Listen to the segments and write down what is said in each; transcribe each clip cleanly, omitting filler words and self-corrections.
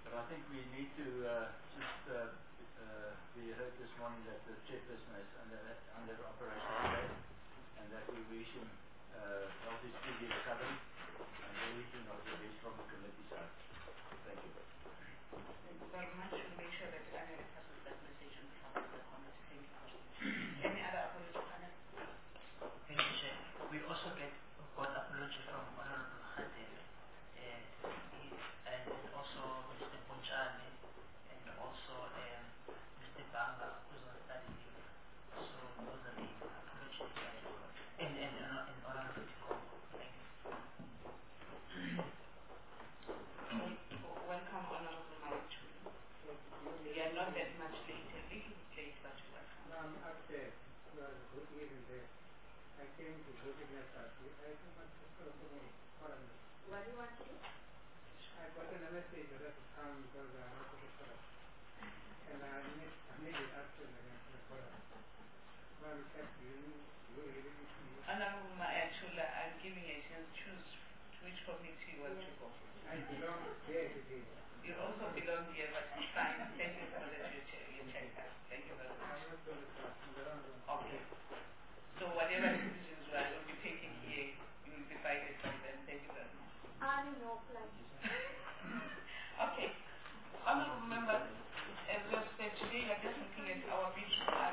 But I think we need to we heard this morning that the chairperson is under operation today, and that we wish him healthy, speedy recovery, and everything of the best from the committee side. Thank you. Thank you very much. We'll make sure that Anna passes that message on behalf of the committee. Thank you very much. Any other apology, Anna? Thank you, Chair. We also got apology from Honorable Khadir, and also Mr. Punchani, and also Mr. Banga, who's on study leave. So those are the apologies that I got. And Honorable Tikoko. Thank you. Welcome, Honorable Marichu. We are not that much late, a little bit late, but welcome. No, I'm upstairs. Good evening there. I came to go to your party. I think I'm supposed to go. What do you want to do? I got a message that I come because I want to go. And I need it after the product. Well, Honorable Marichu, I'm giving you a chance to choose which committee you want to go. I belong there today. You also belong here, but it's fine. Thank you for that you checked us. Thank you very much. Okay. So whatever decisions we will be taking here, you will be guided from them. Thank you very much. I know, pleasure. Okay. Honorable members, as we have said today, we are just looking at our beach report.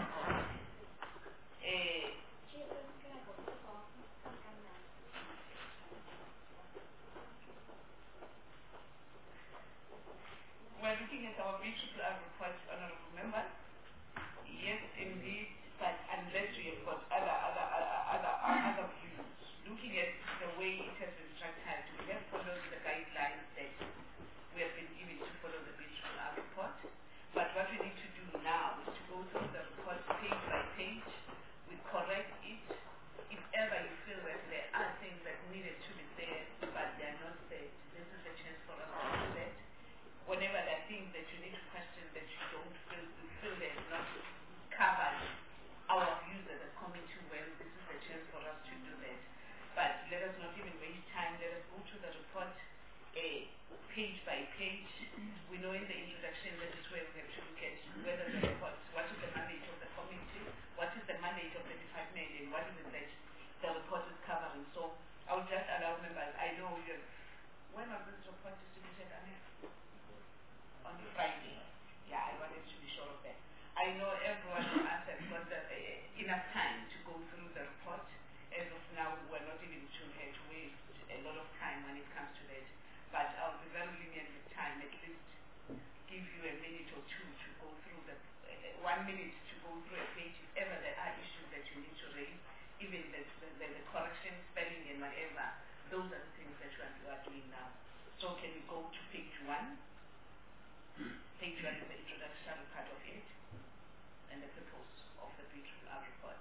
We're looking at our beach report, honorable members. Yes, indeed, but unless we have got other views, looking at the way it has been structured, we have followed the guidelines that we have been given to follow the beach report. But what we need to do now is to go through the report page by page. We correct it. If ever you feel that there are things that needed to be there, but they are not there, this is a chance for us to do that. Whenever there are things that you need to question that you don't feel, you feel they have not covered our views as a committee, well, this is a chance for us to do that. But let us not even waste time. Let us go to the report page by page. We know in the introduction that is where we have to look at whether the report, what is the mandate of the committee, what is the mandate of the department, and what is it that the report is covering. So I would just allow members, I know you have, when was this report distributed, Anna? On Friday. Yeah, I wanted to be sure of that. I know everyone from us has got enough time to go through the report. As of now, we're not even to waste a lot of time when it comes to that. But I'll be very lenient with time, at least give you a minute or two to go through 1 minute to go through a page. If ever there are issues that you need to raise, even the correction, spelling and whatever, those are the things that you are doing now. So can we go to page 1? Page 1 is the introductory part of it, and the purpose of the report.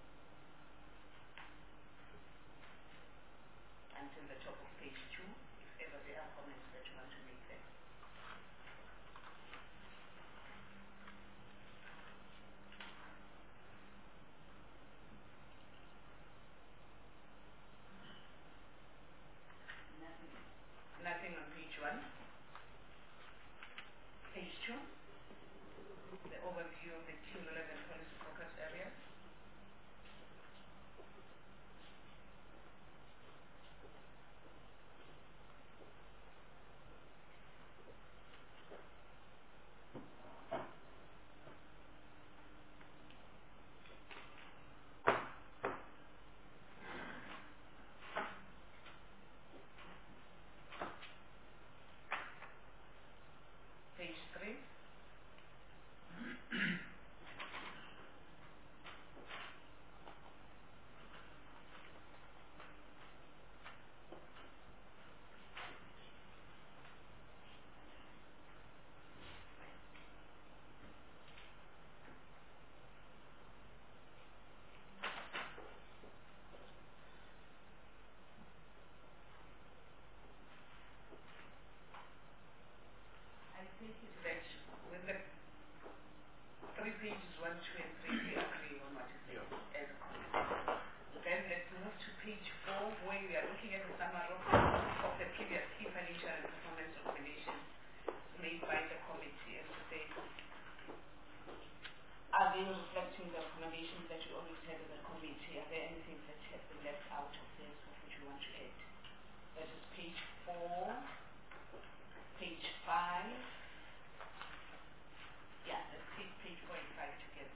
Until the top of page 2, if ever there are comments that you want to make there. Nothing on page 1. Page 2, the overview of the Team 11 policy focus areas. Page 3, they reflecting the recommendations that you always had as a committee? Are there anything that has been left out of this of which you want to add? That is page 4, page 5. Yeah, let's take page 4 and 5 together.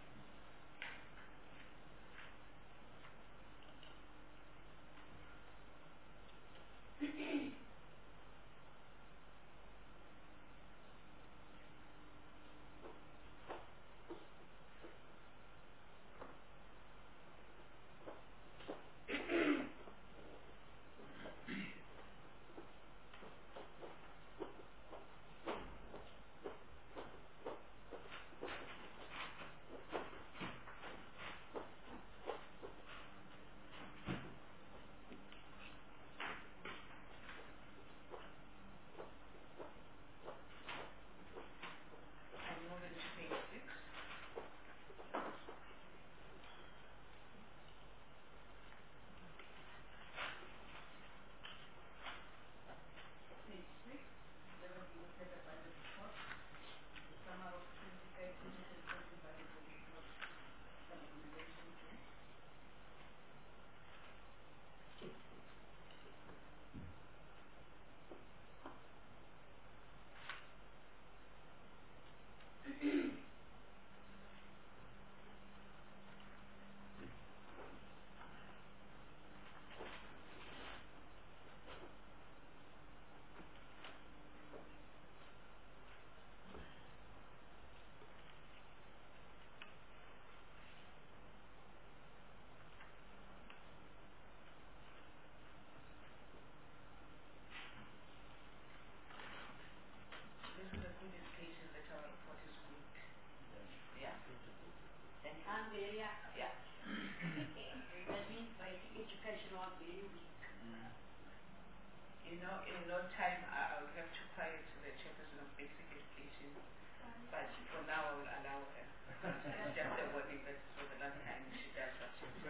In no time, I will have to quiet the chairperson of basic education, but for now I will allow her. It's just a warning that for the last time she does that.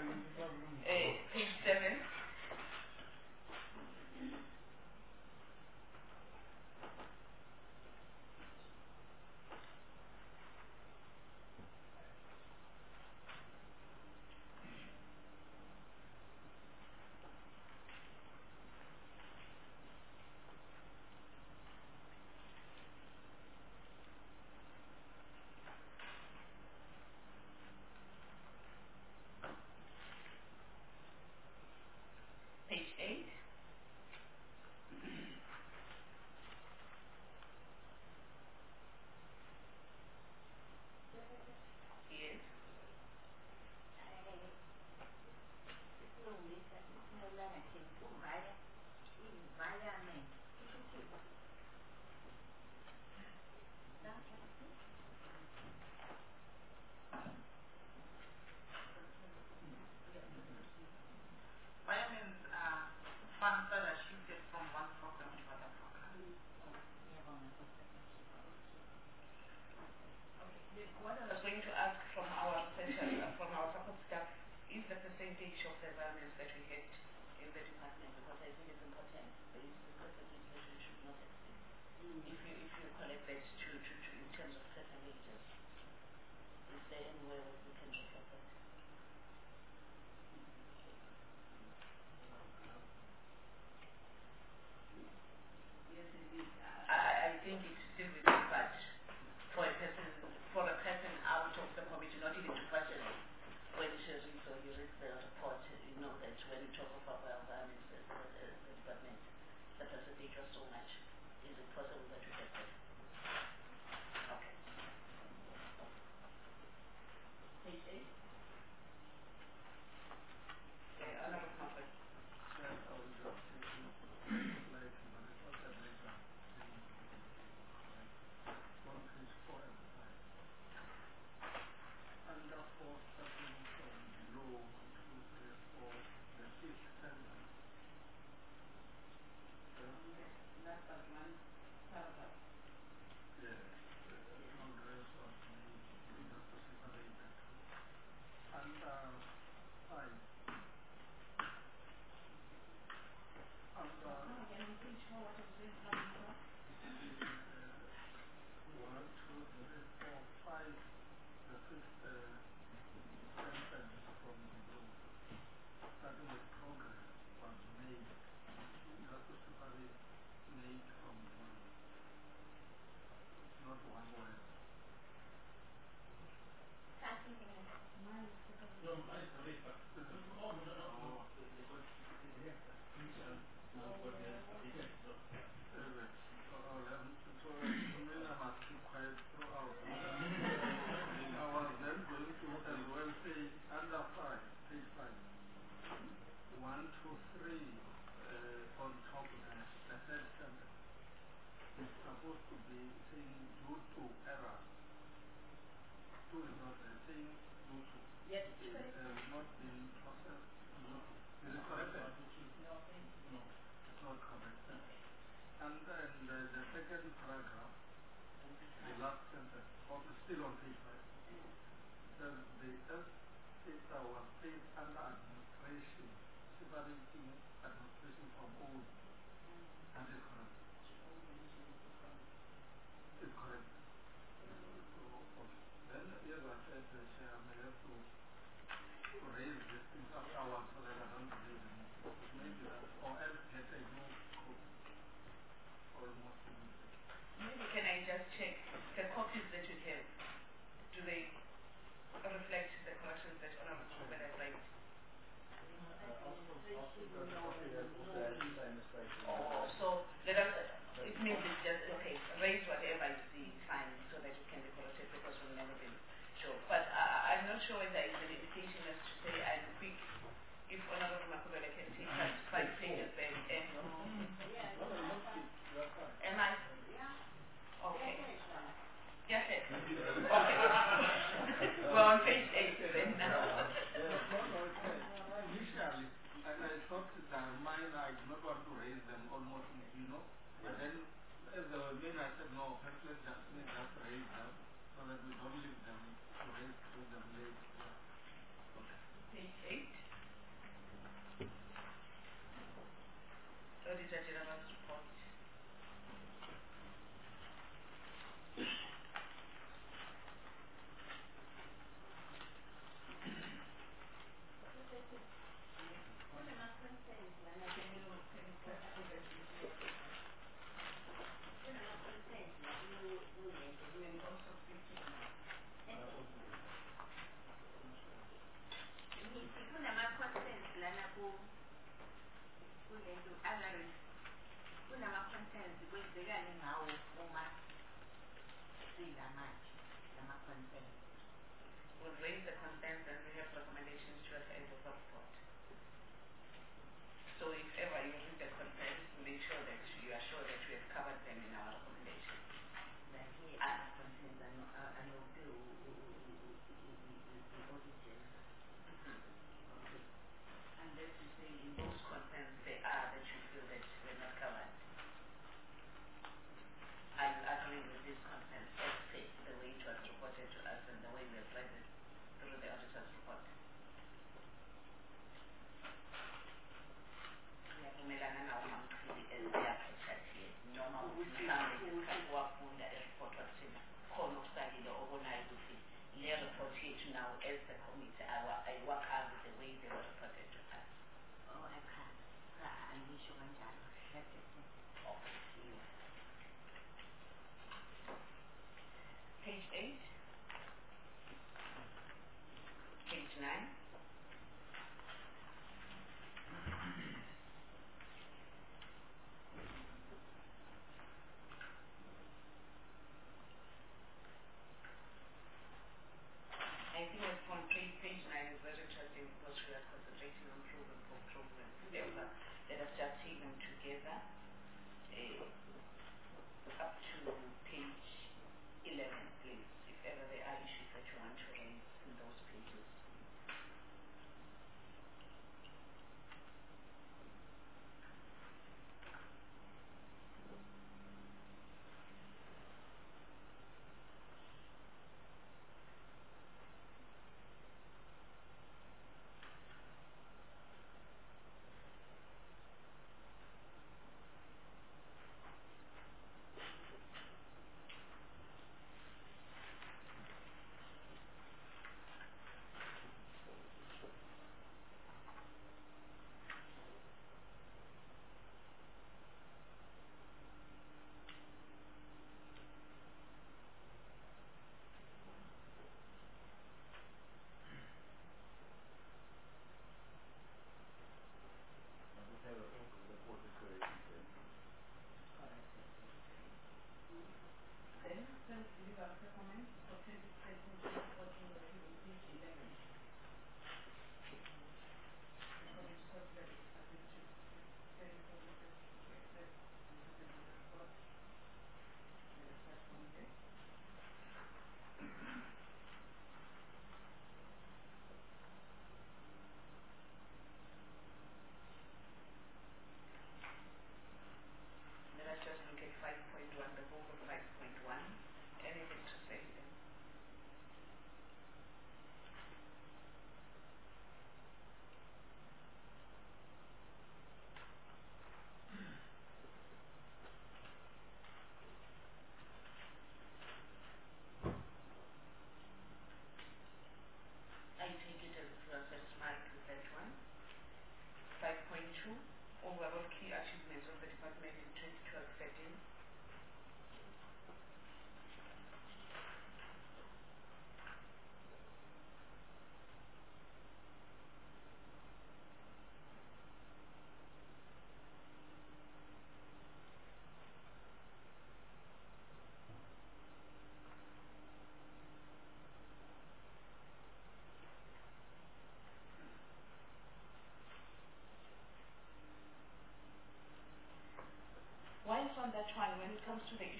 Page 7. Page 8. Yes. Vitamins are funds that are shifted from one program to other program. What I was going to ask from our session, from our support staff, is the percentage of the environments that we had in the department, because I think it's important. There is a percentage that we should not exceed. If you collect that to in terms of percentages, is there any way we can reflect that? Yes, indeed. I think it's still within, but for a person out of the committee, not even to question it, when she reads or he reads the report, you know that when you talk about the environment, the department, the percentage was so much. Is it possible that you get that? Okay. could be saying due to error. Two is not saying due to. Yes. Not been processed due to. Is it correct? No, it's not correct. And then the second paragraph, the last sentence, still on page 5, says the data was paid under administration, separating administration from own. That is correct. It's correct. So, okay. Then, yes, I said the chair may have to raise these things afterwards so that I don't raise them. Maybe that, or else get a new copy. Almost immediately. Maybe can I just check the copies that you have? Do they reflect the corrections that Honorable Kubel has made? Oh, so let us, it means it's just, okay, raise whatever you see fine so that it can be corrected because we've never been sure. But I'm not sure whether it's an indication as to say I'm quick. If Honorable Makubele can take us 5 pages back and... Am I? Okay. Yes, sir. Okay. We're on page 8 then now. Initially, I thought that mine, I did not want to raise them almost, but then as they were made, I said, no, let's just raise them so that we don't leave them to raise them later. Okay. Page 8. Auditor General's report. We'll raise the concerns and we have recommendations to us as a report. So if ever you read the concerns, make sure that you are sure that we have covered them in our recommendations. Unless you say in those concerns they are that you feel that we're not covered. I agree with these concerns as said, the way it was reported to us and the way we have read it through the auditor's report. Siyavumelana nawo mamkhulu as they are protected here. Noma mhlawumbe isikhathi wafunda e-report wathina khona okusalile obonayo ukuthi le report yethu now as the committee ayiwakazi the way they were reported to us. Oh, I can't. Angisho kanjalo. Okay. Page 8. Page 9. I think it's from page 9 is very interesting.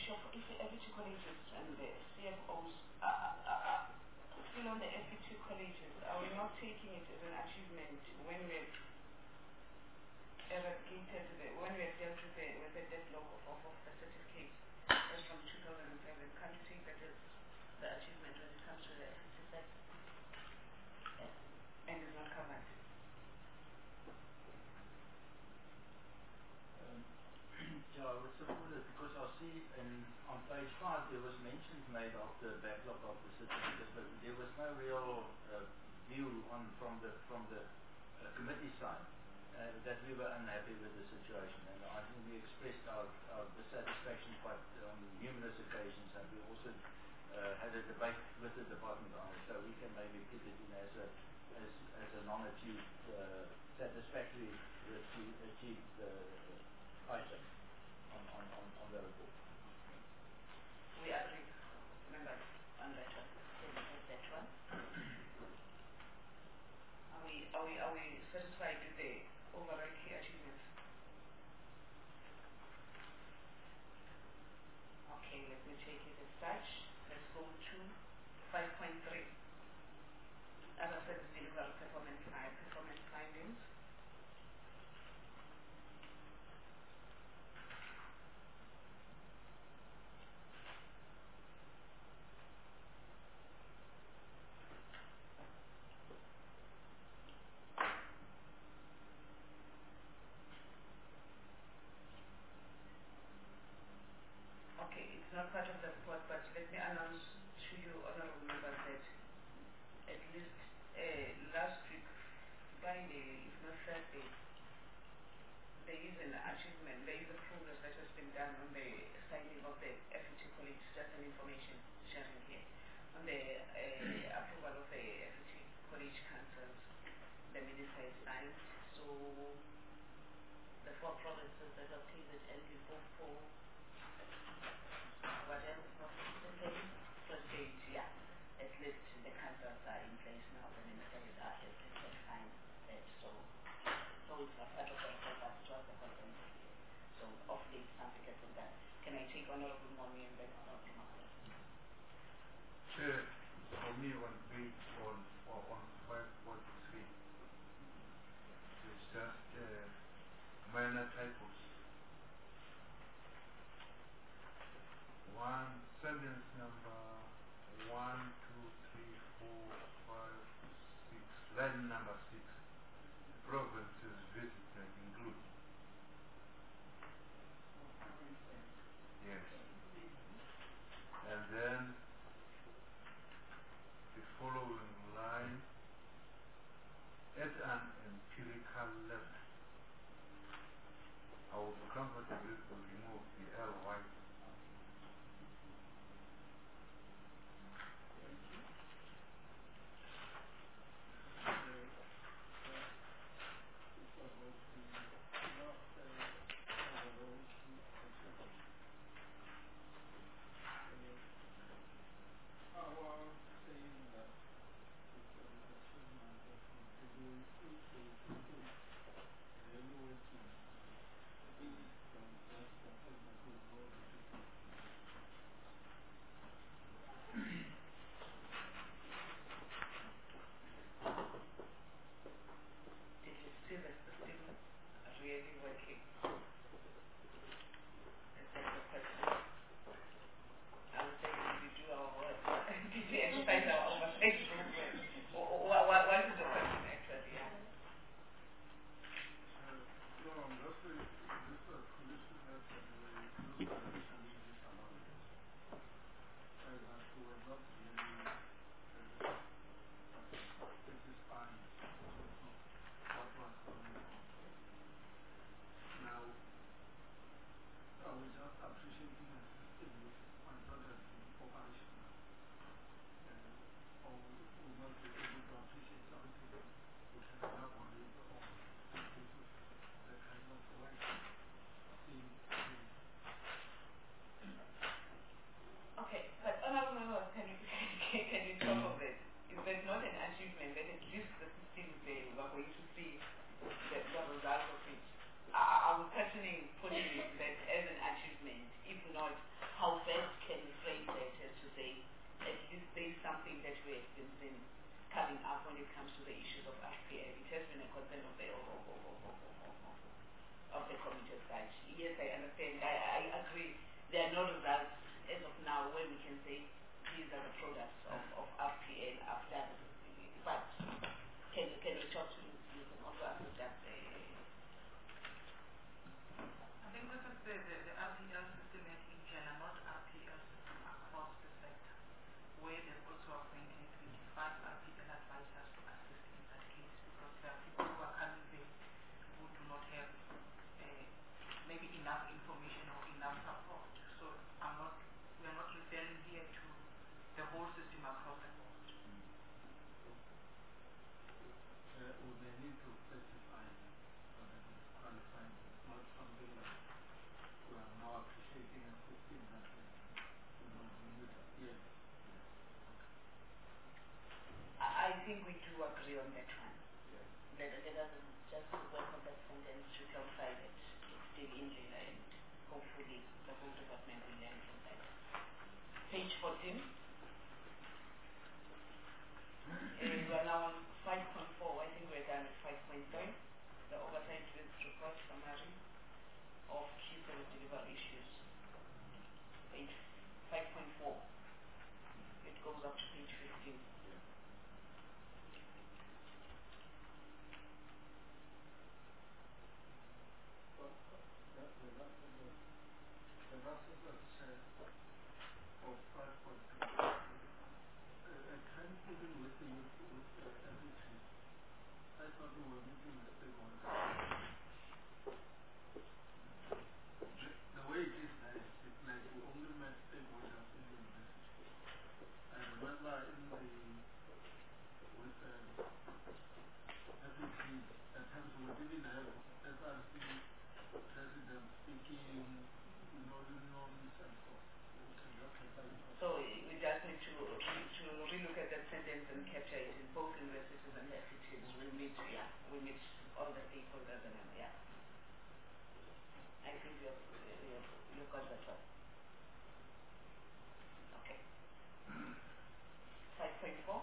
FET colleges and the CFOs are still on the FET colleges, are we not taking it as an achievement when we have eradicated when we have dealt with the deadlock of the certificate as from 2007? Can't you take that as the achievement when it comes to the FET sector? Yes. And is not covered? Yeah, I would support it because I see on page 5 there was mentions made of the backlog of the certificates, but there was no real view from the committee side that we were unhappy with the situation, and I think we expressed our dissatisfaction quite on numerous occasions, and we also had a debate with the department on it, so we can maybe put it in as a non-achieved satisfactory achieved item on the report. We agree, members, on that one. That one. Are we satisfied with the overall key achievements? Okay, let me take it as such. Let's go to 5.3. Other service delivery performance findings. It's not part of the report, but let me announce to you, honorable members, that at least last week, Friday, if not Thursday, there is an achievement, there is a progress that has been done on the signing of the FET College, just an information sharing here, on the approval of the FET College Councils. The minister is signed, so the 4 provinces that are KZN, Limpopo, what else? Prestige, yeah. At least the councils are in place now. The minister is certifying that. So it's not part of the report, but it was the content here. So hopefully something gets from that. Can I take Honorable Mommy and then Honorable Mommy? Chair, for me on page on 5.3, it's just minor typos. Sentence number 1, 2, 3, 4, 5, 6, line number 6. Provinces visited include. Yes. And then the following line, at an empirical level, I will be comfortable to remove the LY. it comes to the issues of RPL. It has been a concern of the committee side. Yes, I understand. I agree. There are no results as of now where we can say these are the products of RPL after. But can we talk to you? You can also answer that. I think this is the RPL system in general, not RPL system across the sector, where they've also appointed 25 RPL advisors to assist in that case, because there are people who are coming there who do not have maybe enough information or enough support. So we are not referring here to the whole system across the board. We may need to specify that so that it's qualified. It's not something like we are now appreciating a system that is yes. I think we do agree on that one. Yes. Let us just work on that sentence to clarify that it's still in there, and hopefully the whole department will learn from that. Page 14. We are now on 5.4. I think we're done at 5.3. The oversight risk report summary of key service delivery issues. Page 5.4. It goes up to page 15. The last sentence of 5.2. A timetable with everything. I thought we were meeting the stakeholders. The way it is now, it's like we only met stakeholders in the university. I remember with every team, at times we would even have SRC president speaking, unions and so on. So we just need to relook at that sentence and capture it in both universities and FCTs. We meet all the stakeholders and yeah. I think you've got that one. Okay. 5.4.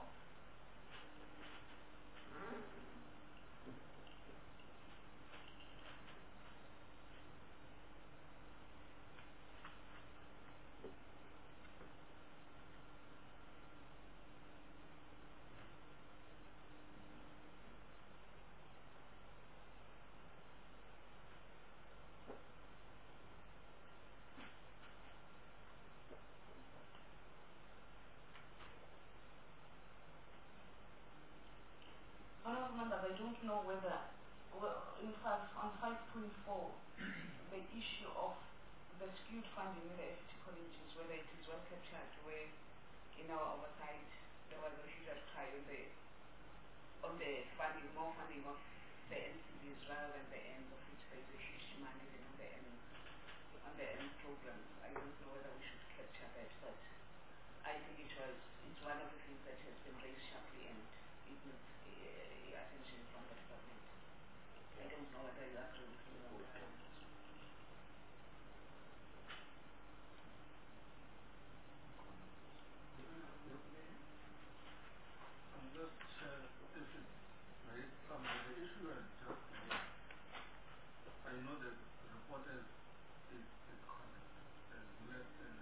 Members, I don't know whether, in fact, on 5.4, the issue of the skewed funding in the FT colleges, whether it is well captured, where in our oversight there was a huge outcry on the funding, more funding of the NCDs rather than the ends, of which there is a huge demand even on the end programs. I don't know whether we should capture that, but I think it's one of the things that has been raised sharply and it needs attention from the department. I don't know whether you agree with me on that. I'm just if it's raised somewhere, the issue has just raised. I know that the report is correct. As less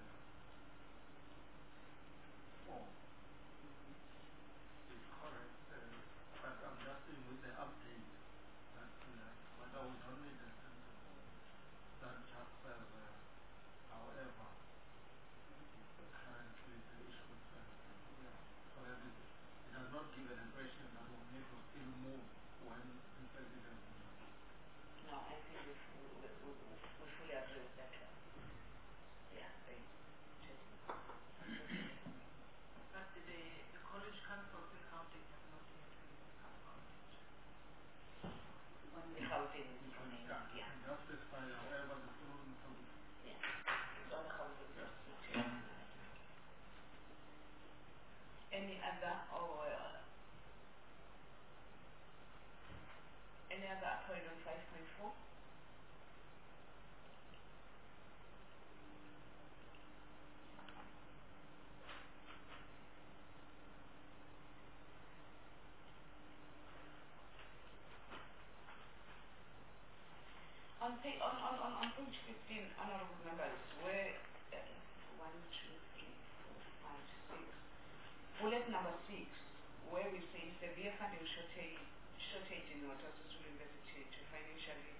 page 15, honorable members, where 1, 2, 3, 4, 5, 6, bullet number 6, where we say severe funding shortage in Water University to financially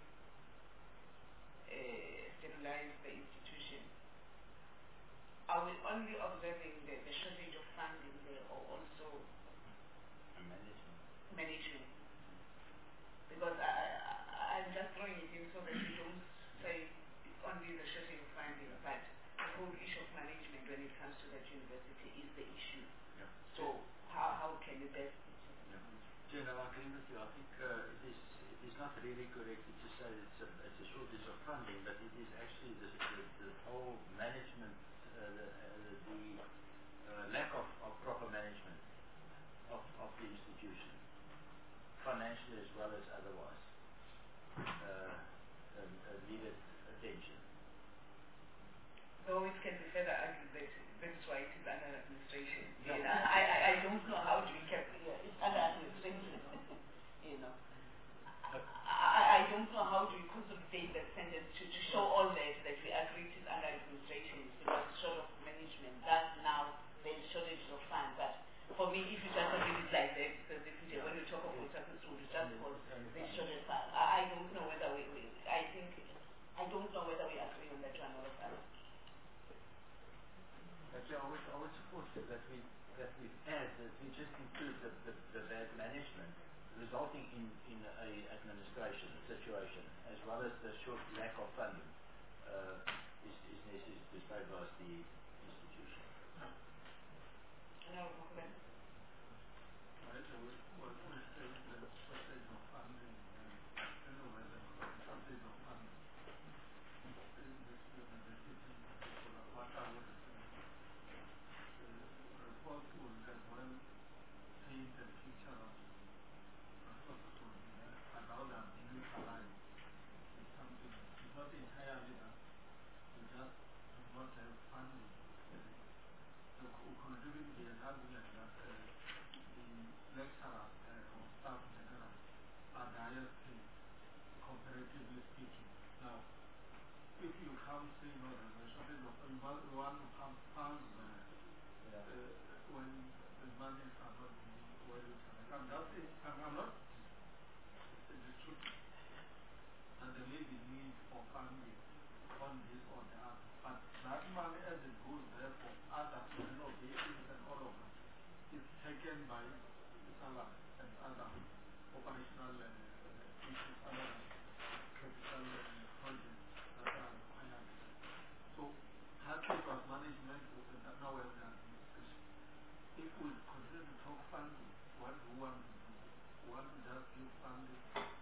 stabilize the institution. Are we only observing the shortage of funding there, or also management? Because I'm just throwing it in so that you don't say it's only the shortage of funding, but the whole issue of management when it comes to that university is the issue. Yeah. So how can you best? Jen, I agree with you. I think it is not really correct to say it's a shortage of funding, but it is actually the whole management, the lack of proper management of the institution, financially as well as otherwise, needed attention. Though it can be further argued that that's why it is under administration. Yeah. You know, I don't know how to recap. It's under administration. You know, I don't know how to consolidate that sentence to show all that we agree it is under administration because short of management. That's now there is shortage of funds. But for me, if you just read it like that, because if you, when you talk of water control, it's just because there is shortage of funds. I don't know whether I don't know whether we agree on that one or not. Actually, I would support you that we add that we just include the bad management resulting in a administration situation as well as the short lack of funding is necessary to stabilize the institution. No, comment. Right, what we say is the shortage of funding, anyway, the shortage of funding. This university in particular, what I would say, the report will have well paint a picture of resources will be there, but how they are being utilized is something, it's not entirely that we just do not have funding. There could even be an argument that the lecturers or staff general are the highest paid, comparatively speaking. Now, if you come say, no, there's a shortage of, you want to pump funds when the monies are not being well utilized. I'm just saying, I'm not disputing that there may be need for funding on this or the other, but that money as it goes there for other renovations and all of that is taken by salary and other operational issues, other capital projects that are required. So, it was management, now we have the administration. If we continue to talk funding, what do we want to do? We want to just give funding.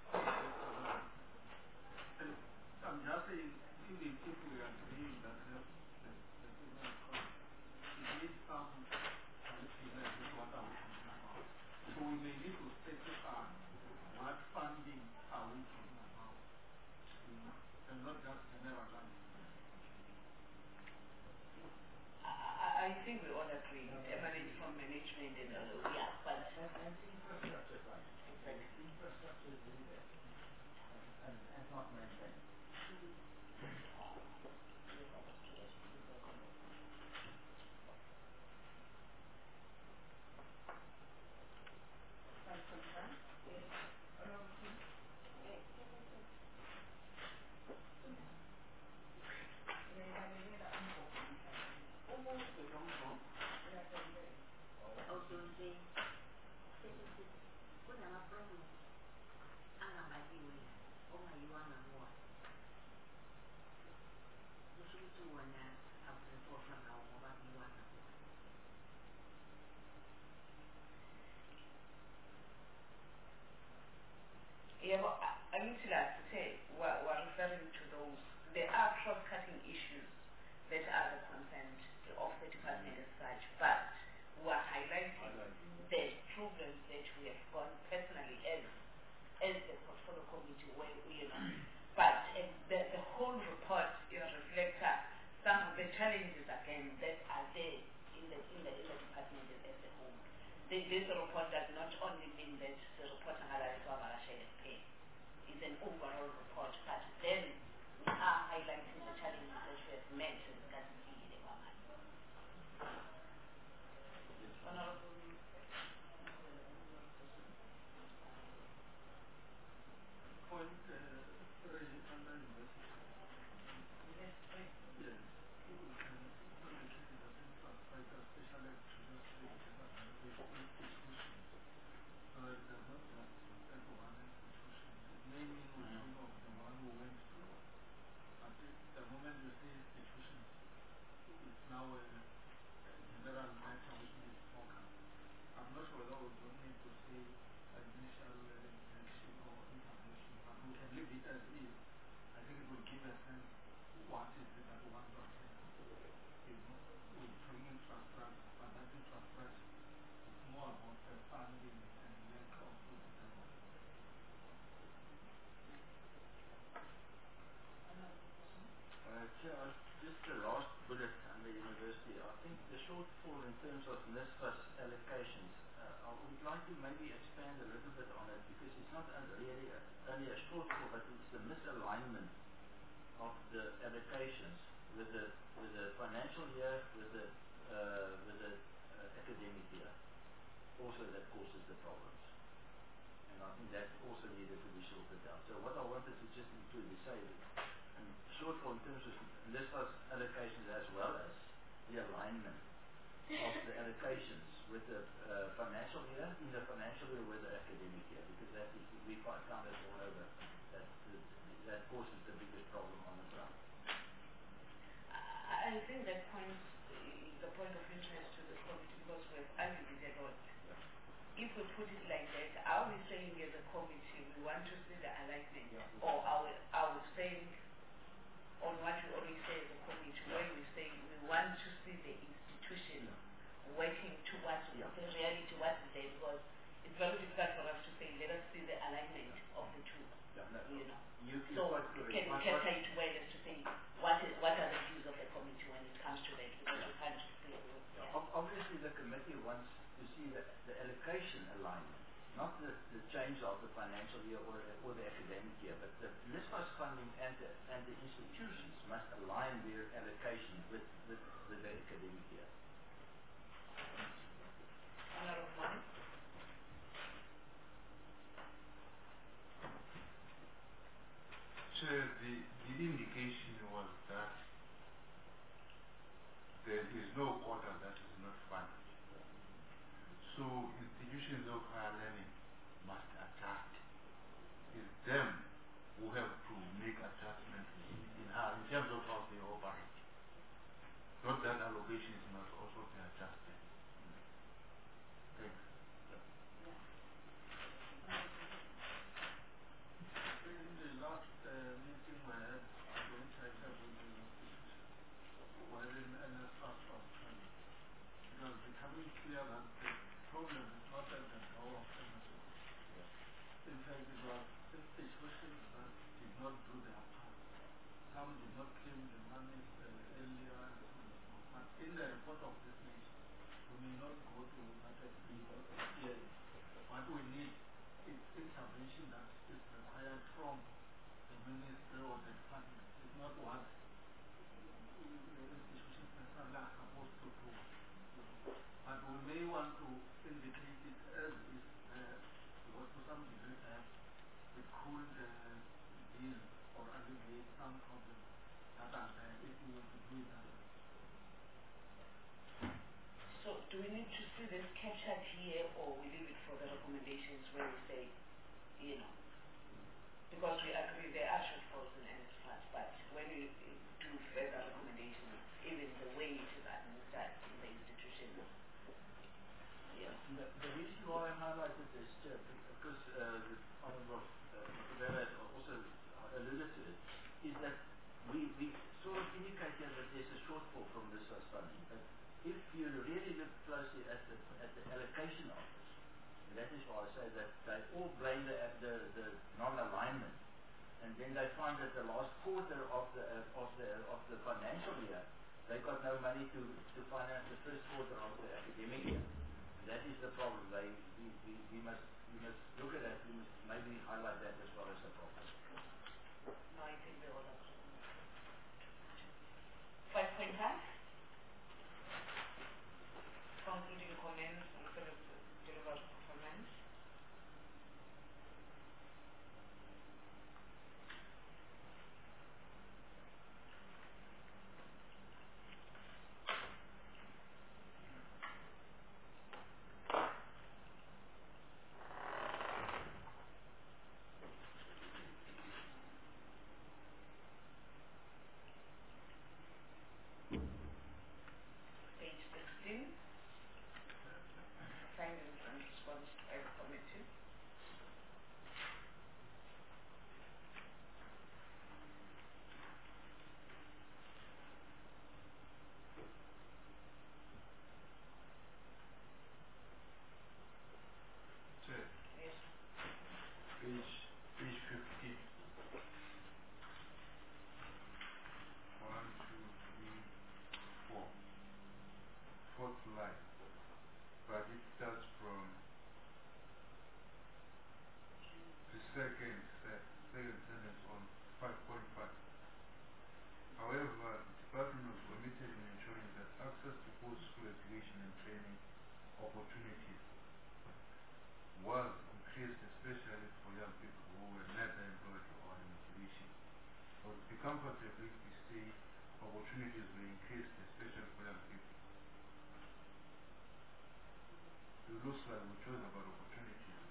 And I'm just saying, even if we agree that the payment cost, it needs some curriculum, this is what I was talking about. So we may need to specify what funding are we talking about, and not just generalize. I think we all agree. Emanates from management and all. Yeah, but Infrastructure fund. Infrastructure is in there and not maintained. yeah, well, I need to like to say, we're referring to those, there are cross-cutting issues that are the consent of the department as such, but we're highlighting the programs that we have gone personally as the portfolio committee where we, you know, but the whole report reflects some of the challenges again that are there in the department as a whole. This report does not only mean that the report is an overall report, but then we are highlighting the challenges that we have met in discussing the Kwamani. Honorable Point 3 under university. Yes. We can indicate it as infrastructure, especially institutions. So it does not just refer to one institution. It may mean we think of the one who went to, but the moment you say institutions, it's now a general matter which needs focus. I'm not sure whether we don't need to say initial direction or intervention, but we can leave it as is. I think it will give a sense what is it that we want to attend. You know, we bring infrastructure, but that infrastructure is more about the funding and lack of development. Chair, just the last bullet under university. I think the shortfall in terms of NSFAS allocations, I would like to maybe expand a little bit on it, because it's not really only a shortfall, but it's the misalignment of the allocations with the financial year, with the academic year. Also, that causes the problems, and I think that also needed to be sorted out. So what I wanted to just include is say and shortfall in terms of NSFAS allocations, as well as the alignment of the allocations with the financial year, in the financial year with the academic year, because that is, we found it all over, that causes the biggest problem on the ground. I think that point is a point of interest to the committee, because we've argued it a lot. If we put it like that, are we saying as a committee we want to see the alignment, or are we saying on what we already say as a committee, where we say we want to see the institution working towards the reality what is there, because it's very difficult for us to say let us see the alignment of the two. You know. So can we cater it well as to say what are the views of the committee when it comes to that, because we can't say Obviously the committee wants to see the allocation alignment, not the change of the financial year or the academic year, but the NSFAS funding and the institutions must align their allocation with the academic year. Chair, the indication was that there is no quota that is not funded. So institutions of higher learning must adjust. It's them who have to make adjustments in terms of how they operate. Not that allocations must also be adjusted. Thanks. In the last meeting we had, we interacted with the institutions wherein NSFAS was present. It was becoming clear that the problem is not at the door of NSFAS. In fact, it was institutions that did not do their part. Some did not claim the money earlier and so on and so forth. But in the report of this nature, we may not go to that extent here. What we need is intervention that is required from the ministry or the department. It's not what the institutions necessarily are supposed to do. But we may want to indicate it as is because to some degree perhaps it could deal or alleviate some problems that are there if we were to do it that way. So do we need to see this captured here, or we leave it for the recommendations where we say, you know, because we agree there are shortfalls in NSFAS, but when we do further recommendations, even the way it is administered in the institution. Yeah. The reason why I highlighted this, because the Honourable Vera also alluded to it, is that we sort of indicated that there's a shortfall from this funding. But if you really look closely at the allocation of this, and that is why I say that they all blame the non-alignment, and then they find that the last quarter of the financial year, they got no money to finance the first quarter of the academic year. And that is the problem. We must look at that. We must maybe highlight that as well as a problem. No, I think they all agree. 5.5, concluding comments on services delivered performance. Page 16, findings and response by the committee. Chair, Yes. page 15. 1, 2, 3, 4. Fourth line. But it starts from the second sentence on 5.5. However, the department was omitted in ensuring that access to post-school education and training opportunities was increased, especially for young people who were neither employed or on motivation. I would be comfortable if we say opportunities were increased, especially for young people. It looks like we chose about opportunities.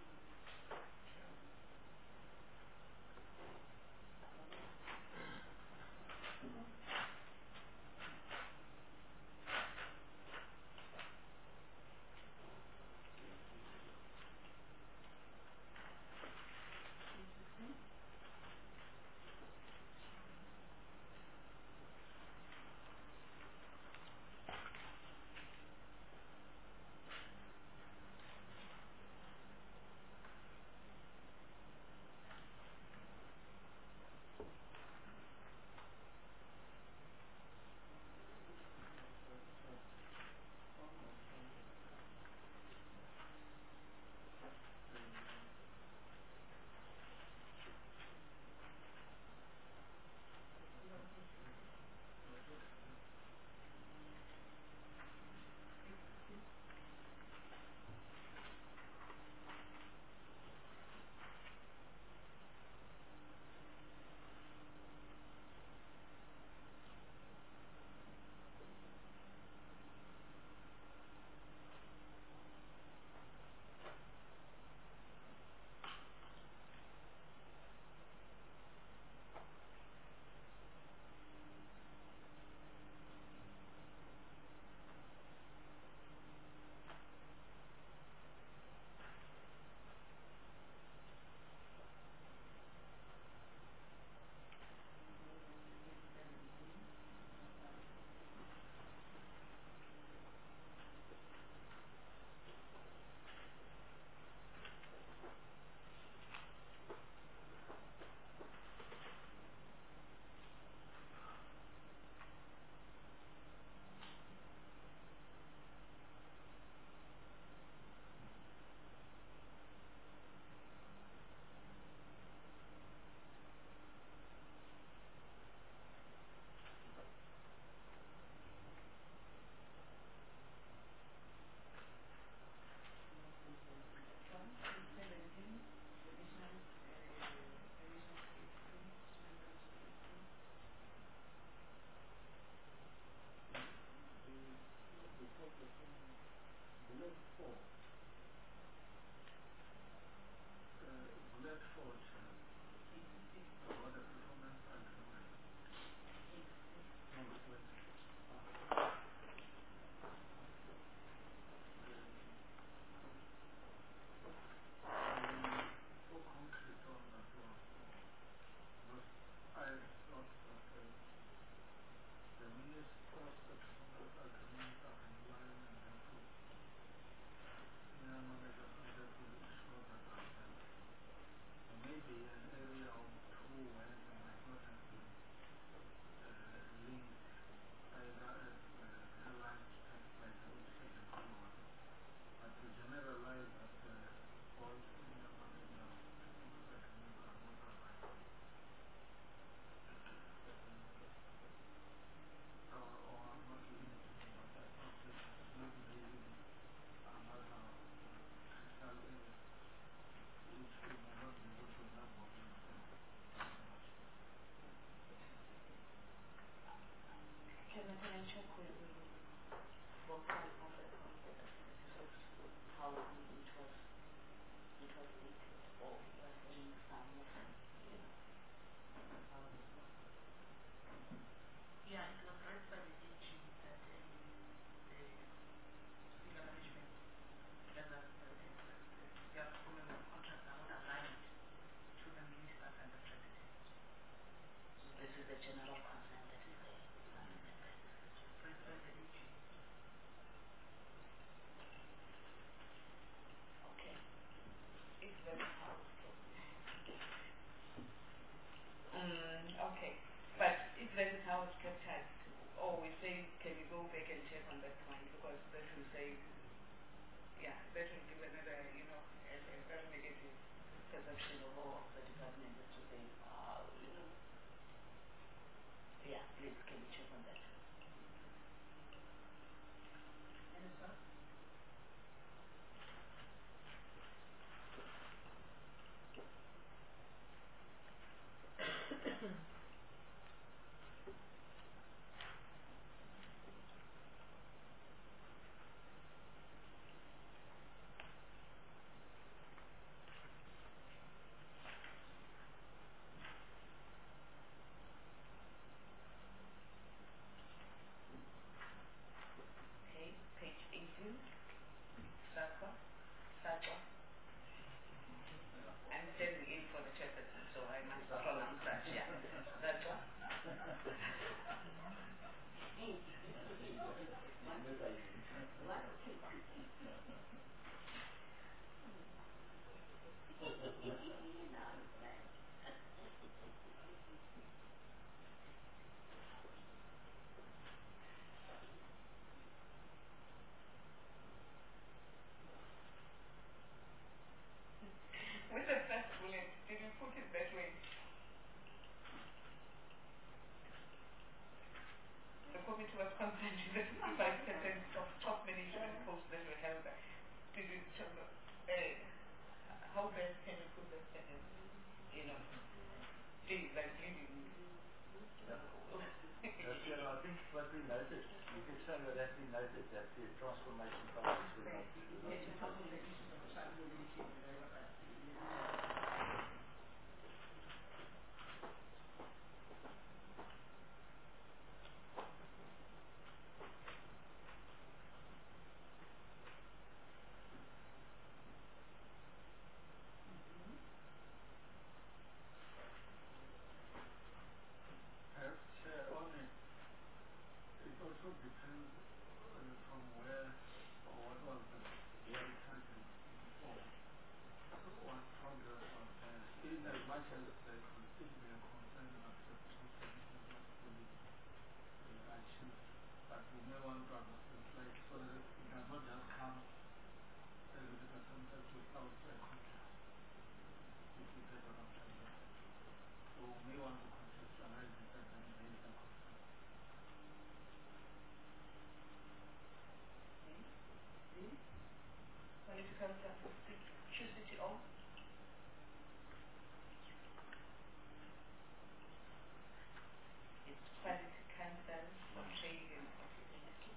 Please, can you check on that? Minister? Okay, page 18. Sakwa. Sakwa. I'm standing in for the chairperson, so I must pronounce that. Yeah. Sakwa. With the first bullet, did you put it that way? The committee was concerned with the 55% of top management posts that were held. Did you how best can you put that sentence? You know, like leading. I think what we noted, you could say that has been noted that the transformation process will not Perhaps, Chair, only it also depends from where or what was the target before, what progress was there, in as much as there could still be a concern about the percentage not fully achieved. But we may want to understand slightly so that it does not just come as a percentage without a contrast. If you get what I'm trying to say. So we may want to contextualize it and then raise the concern. Political curiosity on? It's quality council for trade and possibility.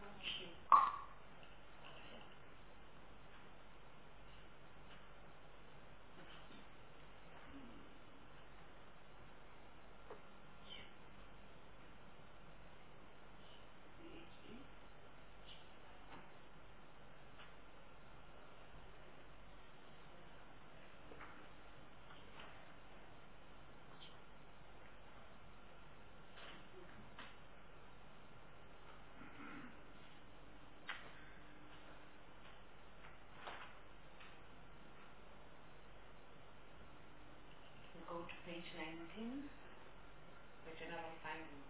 We go to page 19, the general findings.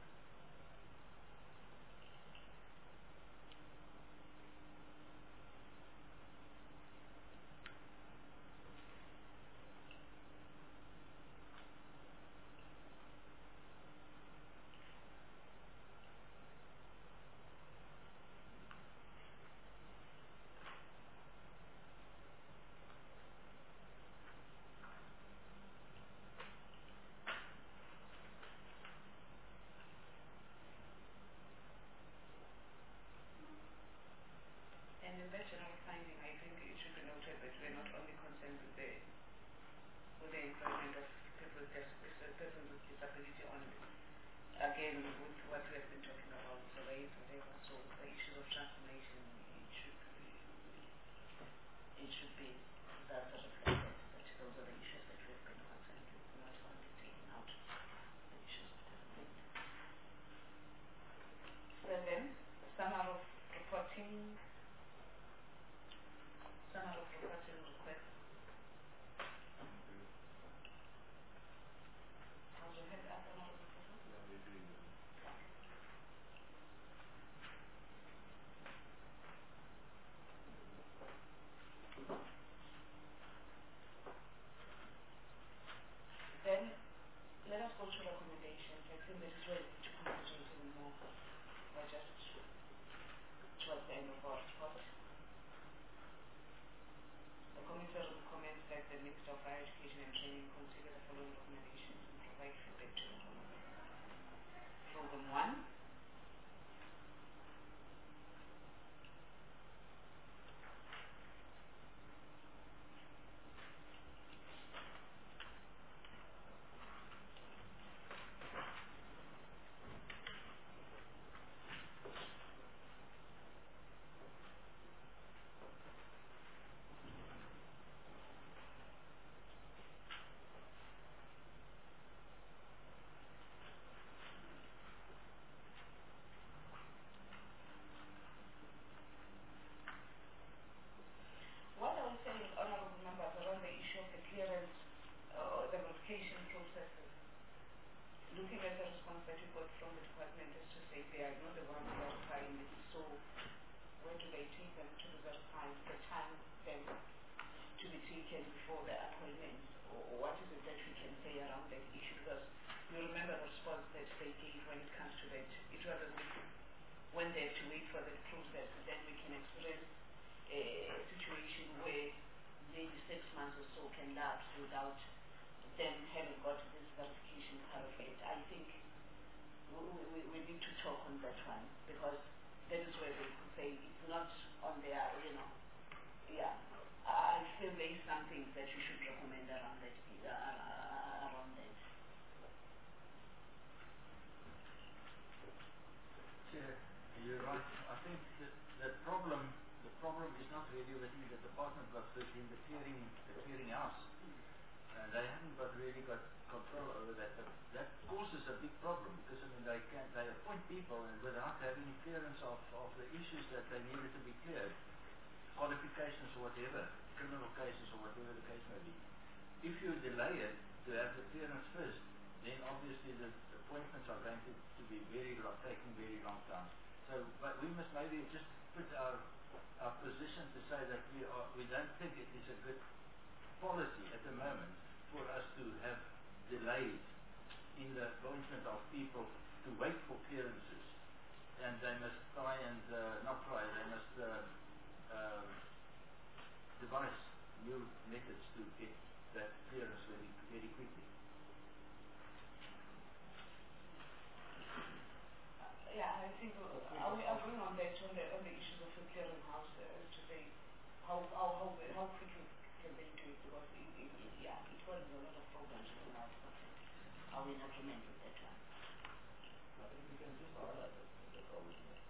And in that general finding, I think it should be noted that we're not only concerned with the employment of people with persons with disability only. Again, with what we have been talking about, the race, whatever, so the issues of transformation, it should be that reflected, that those are the issues that we have been concerned with, not only taking out the issues of disability. 7, summary of reporting. Summary of reporting request. How's your head up, summary of reporting? Then let us go to recommendations. I think that is where we need to come to when they have to wait for that process, then we can experience a situation where maybe 6 months or so can lapse without them having got this verification part of it. I think we need to talk on that one, because that is where they could say it's not on their, yeah. I feel there is something that you should recommend around that. Chair, you're right. I think the problem is not really within the department, but within the clearinghouse. And they haven't really got control over that. But that causes a big problem, because they appoint people and without having clearance of the issues that they needed to be cleared, qualifications or whatever, criminal cases or whatever the case may be. If you delay it to have the clearance first, then obviously the appointments are going to be taking very long time. So, but we must maybe just put our position to say that we don't think it is a good policy at the moment for us to have delays in the appointment of people to wait for clearances, and they must try and they must devise new methods to get that clearance very, very quickly. Yeah, I think are we agreeing on that, on the issues of the clearinghouse, to say how quickly can they do it, because it causes a lot of problems in our department. Are we in agreement with that one? I think we can just highlight it. That's all we can do.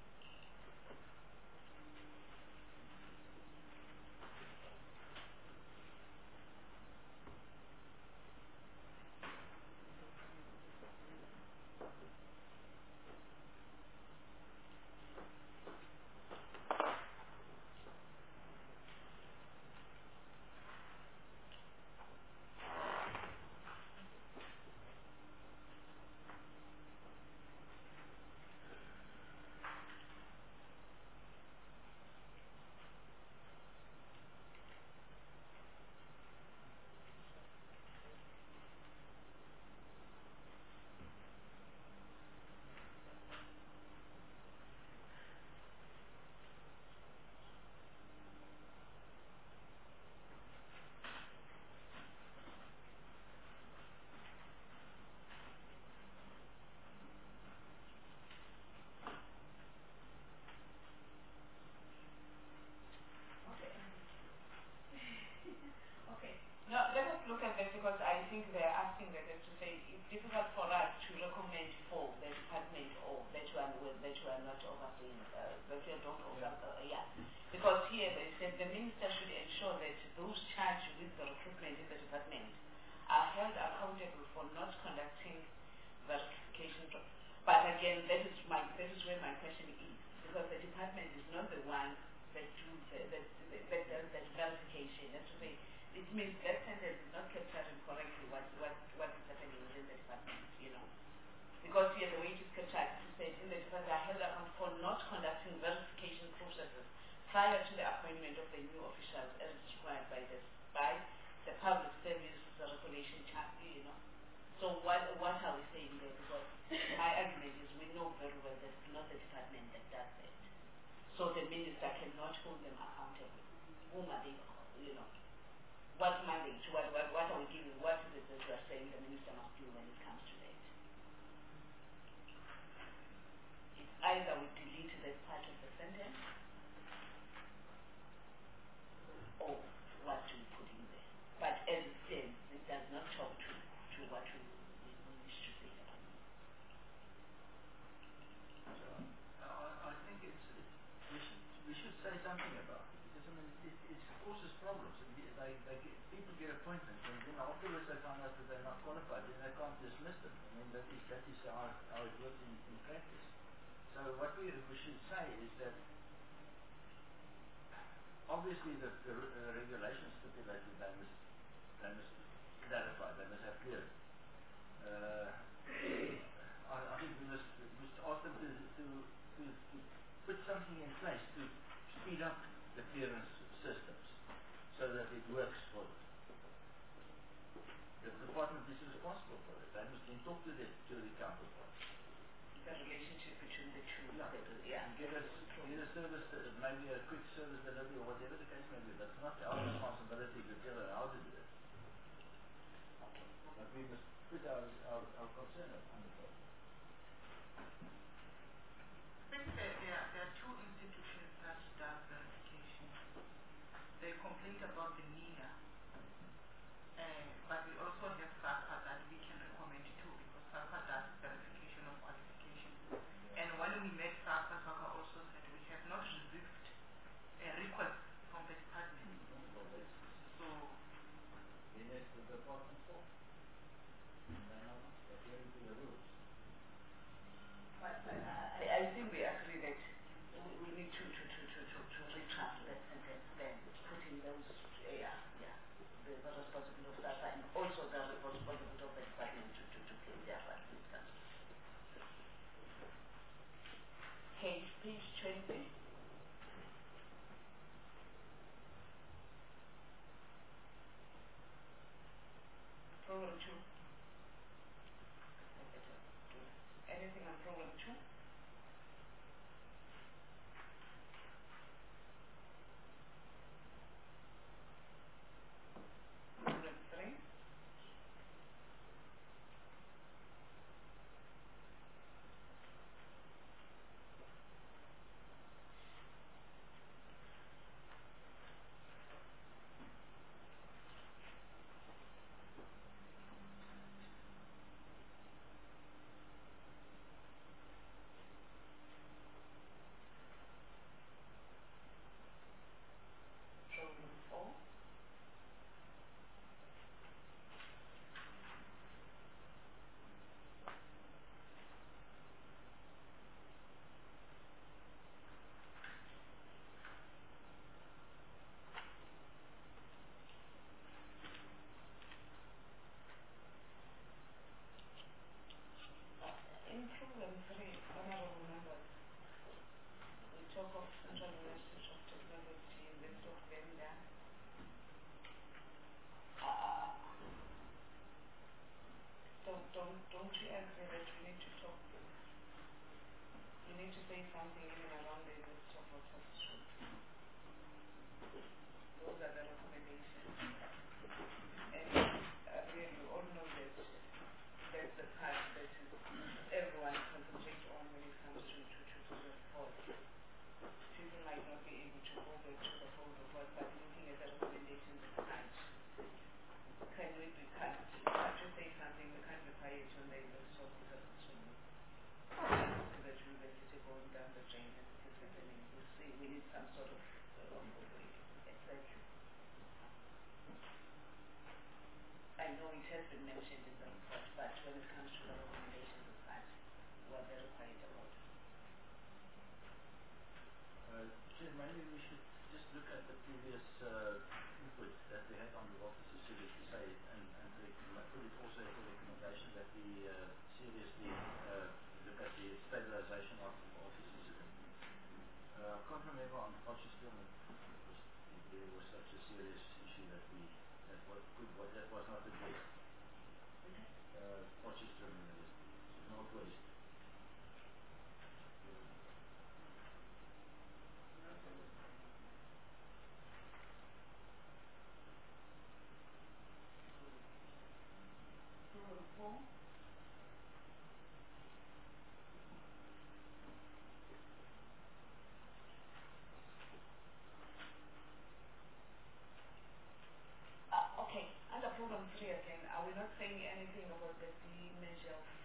No, let us look at that, because I think they are asking that as to say it's difficult for us to recommend for the department or that you are not overseeing, that you don't oversee, because here they said the minister should ensure that those charged with the recruitment in the department are held accountable for not conducting verification. But again, that is where my question is, because the department is not the one that does that verification. That's to say, it means that sentence is not capturing correctly what is happening within the department, Because here the way it is captured, it says in the department are held accountable for not conducting verification processes prior to the appointment of the new officials as required by the Public Service Regulation Charter, So what are we saying there? Because my argument is we know very well that it's not the department that does that. So the minister cannot hold them accountable. Whom are they, What mandate, what are we giving, what is it that we are saying the minister must do when it comes to that? It's either we delete that part of the sentence, or what do we put in there? But as it stands, it does not talk to what we wish to say about it. So I think we should say something about it, because it causes problems. People get appointments, and then afterwards they find out that they're not qualified, then they can't dismiss them. That is how it works in practice. So what we should say is that obviously the regulations stipulated they must clarify, they must have clear. I think we must ask them to put something in place to speed up the clearance systems, so that it works for them. The department is responsible for it. They must then talk to the counterparts. The relationship between the two. Yeah, Yeah. You get a service, maybe a quick service delivery or whatever the case may be. That's not our responsibility to tell her how to do it. Okay. But we must put our concern on the table. I think there are two institutions that does verification. They complain about the NIA, but we also have SAPA that we can recommend to because SAPA does verification of qualifications. And when we met SAPA, SAPA also said we have not received a request from the department. So, Then it's the department fault. According to the rules. But I think we agree that we need to retract that sentence then, put in those, the responsibility of SAPA and also the responsibility of the department to play their part in this country. Okay, page 20. Problem 2. Anything on problem 2? Problem 3? Problem 4? In problem 3, honorable members, we talk of Central Institute of Technology, list of vendor. Don't you agree that we need to talk? We need to say something in and around the list of workers. Those are the recommendations. And really, you all know that that's the part that is everyone concentrates on when it comes to the report. People might not be able to go back to the whole report, but looking at the recommendations at times, can we be can't you say something, we can't require it on the list of workers that university going down the drain as it is happening. We say we need some sort of exactly. I know it has been mentioned in the report, but when it comes to the recommendations of that, we are very quiet about it. Chair, maybe we should just look at the previous input that we had on the officer seriously say it and put it also as a recommendation that we seriously look at the stabilization of officers. I can't remember on Potchefstroom there was such a serious issue that was not addressed. Potchefstroom University, Northwest. Problem 4. Okay, under problem 3 again, are we not saying anything about the measure of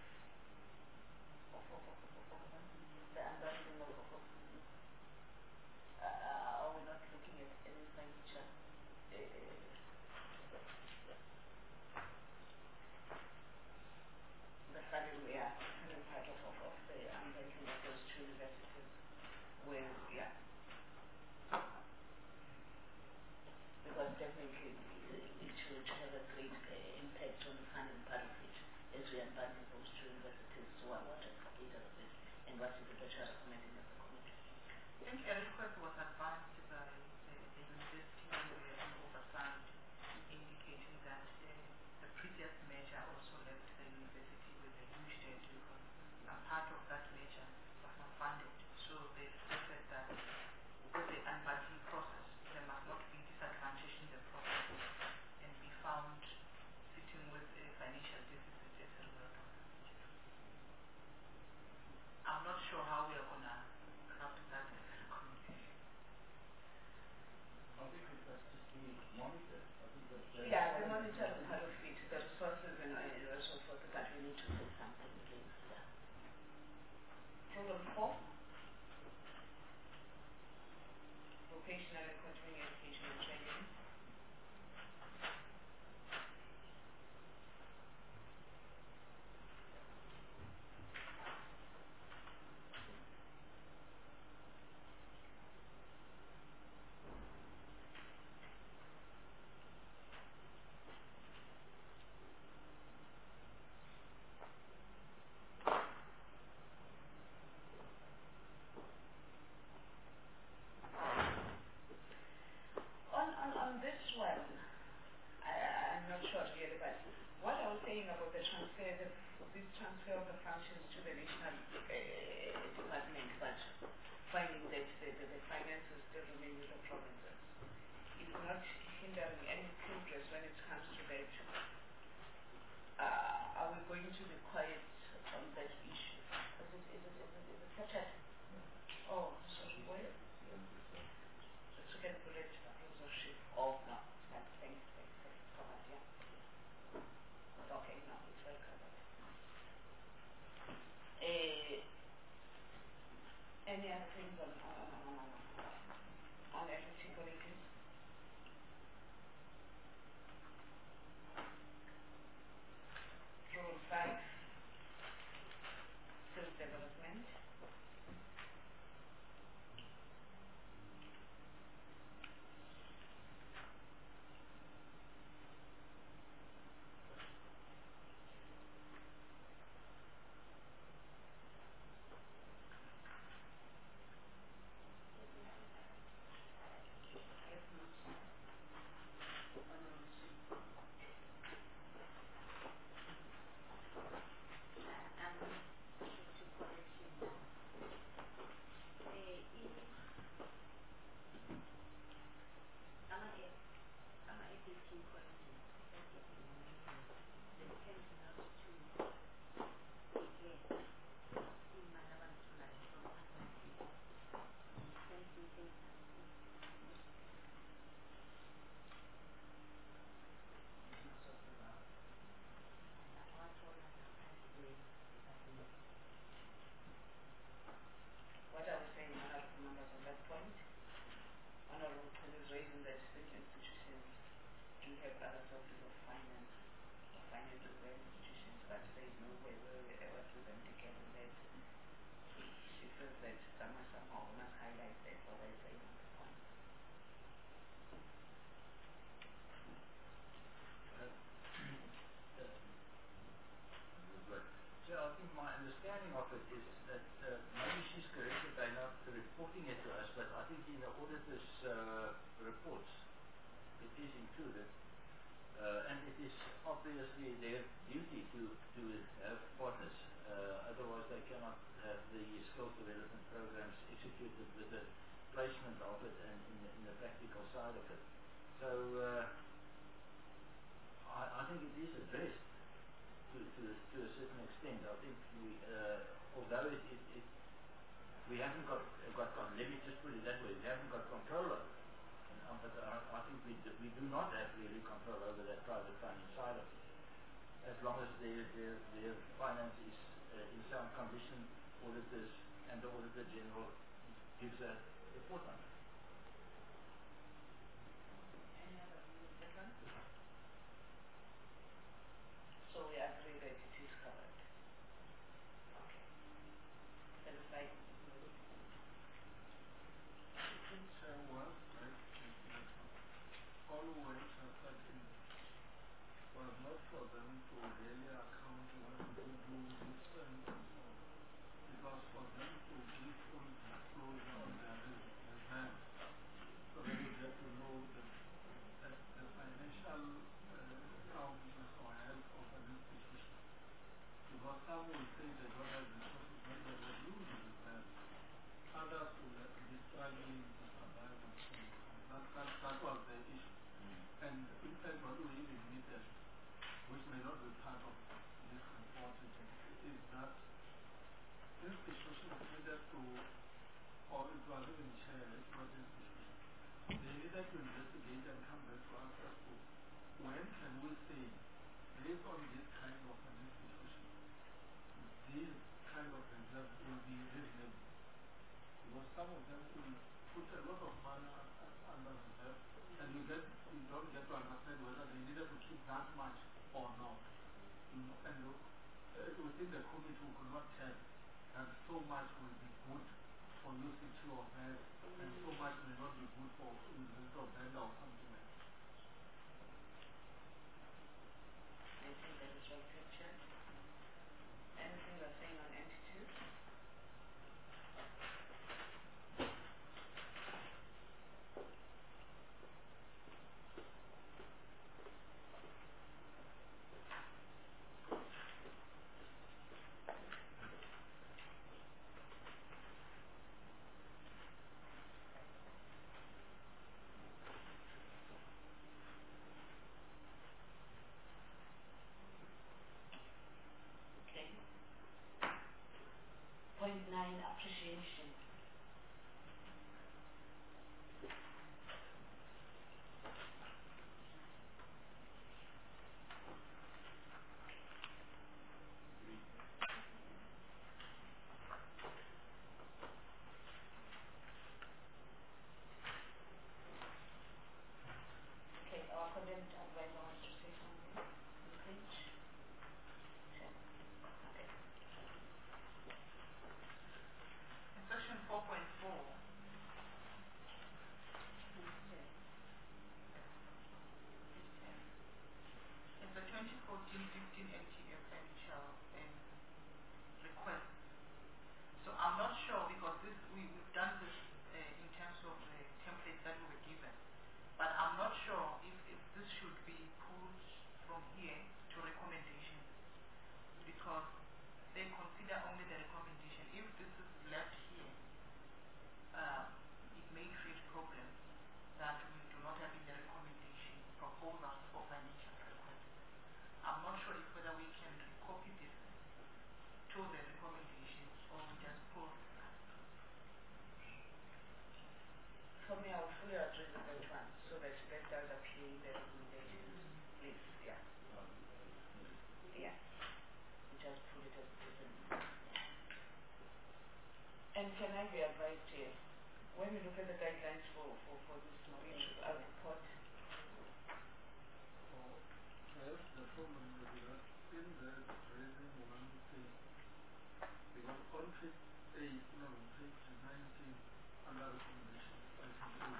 the unbundling of are we not looking at any financial the funding we are funding part of the unbundling of those two universities where because definitely it should have a great impact on the funding part of reports, it is included. And it is obviously their duty to have partners, otherwise they cannot have the skills development programs executed with the placement of it and in the practical side of it. So I think it is addressed to a certain extent. I think we, although we haven't got, let me just put it that way, we haven't got control over it. But I think we do not have really control over that private funding side of it. As long as their finance is in sound condition, auditors and the Auditor General gives a report on it. Any other views different? So we agree that it is covered. Okay. That is like always certain was not for them to really account when they do this and so on. It was for them to give full disclosure on their reserves. So they would get to know the financial soundness or health of an institution. Because some will say they don't have resources when they reduce the reserves. Others will be struggling to survive and so on. That was the issue. And in fact, what we even needed, which may not be part of this report, is that institutions needed to, or it was even shared, not institutions, they needed to investigate and come back to us as to when can we say, based on this kind of an institution, these kind of reserves will be reasonable. Because some of them will put a lot of money under reserve, and you don't get to understand whether they needed to keep that much or not. You know, and within the committee we could not tell that so much will be good for UCT or VES, and so much may not be good for University of Venda or something like that. I think that is right picture. Anything you're saying on entities? Okay. Point 9, appreciation. Okay, our condemned advisor wants to say something on the page. Sure. Okay. In section 4.4, it's the 2014-15 MTF financial request. So I'm not sure because we've done this in terms of the template that we were given. But I'm not sure if this should be pulled from here to recommendations because they consider only the recommendation. If this is left here, it may create problems that we do not have in the recommendation proposals for financial requests. I'm not sure if whether we can copy this to the recommendations or we just pull that. For me, I would fully agree with that one, so that does appear in the recommendations. Please, yeah. Yeah. We just put it as it is. And can I be advised here? When we look at the guidelines for this marine report, Perhaps the problem may be that in there it's raising one thing, because on page 8, no, page 19, under recommendations, item 8,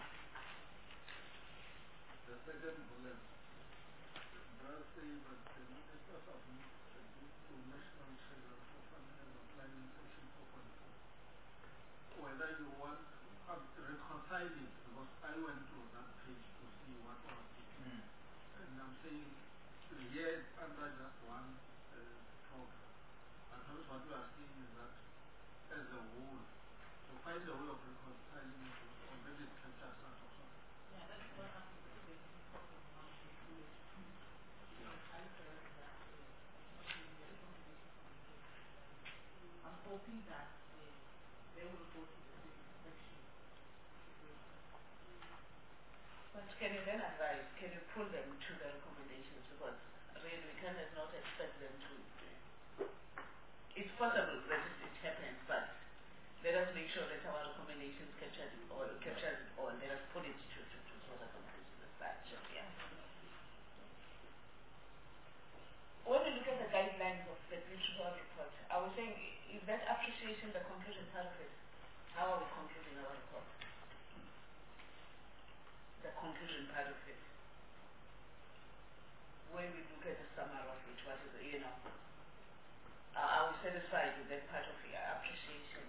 the second bullet does say that the minister submits a bid to National Treasury for funding and applying section 4.4. Whether you want to reconcile it, because I went through that page. I'm saying here it's under just one program. But what we are seeing is that as a whole, to find a way of reconciling it or maybe it captures that also. Yeah, that's what happened with the program one and two years. I felt that I'm hoping that they will go to the same section. But can you then advise, can you pull them to the recommendations? Because really we cannot not expect them to. It's possible that it happens, but let us make sure that our recommendations capture it all, let us put it to the recommendations as such. Yeah. When we look at the guidelines of the municipal report, I was saying, is that appreciation the conclusion part of it? How are we concluding our report? The conclusion part of it. When we look at the summary of it, what is it, are we satisfied with that part of the appreciation?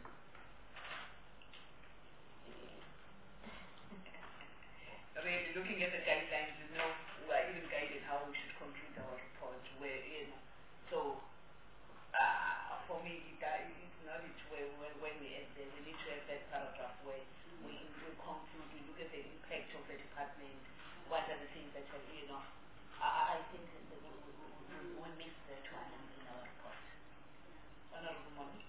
Really looking at the guidelines, we are even guided how we should conclude our report, where, so for me, it's not it where when we end there, we need to have that paragraph where we conclude, we look at the impact of the department, what are the things that have, I think we miss that one in our report. Honorable Moni.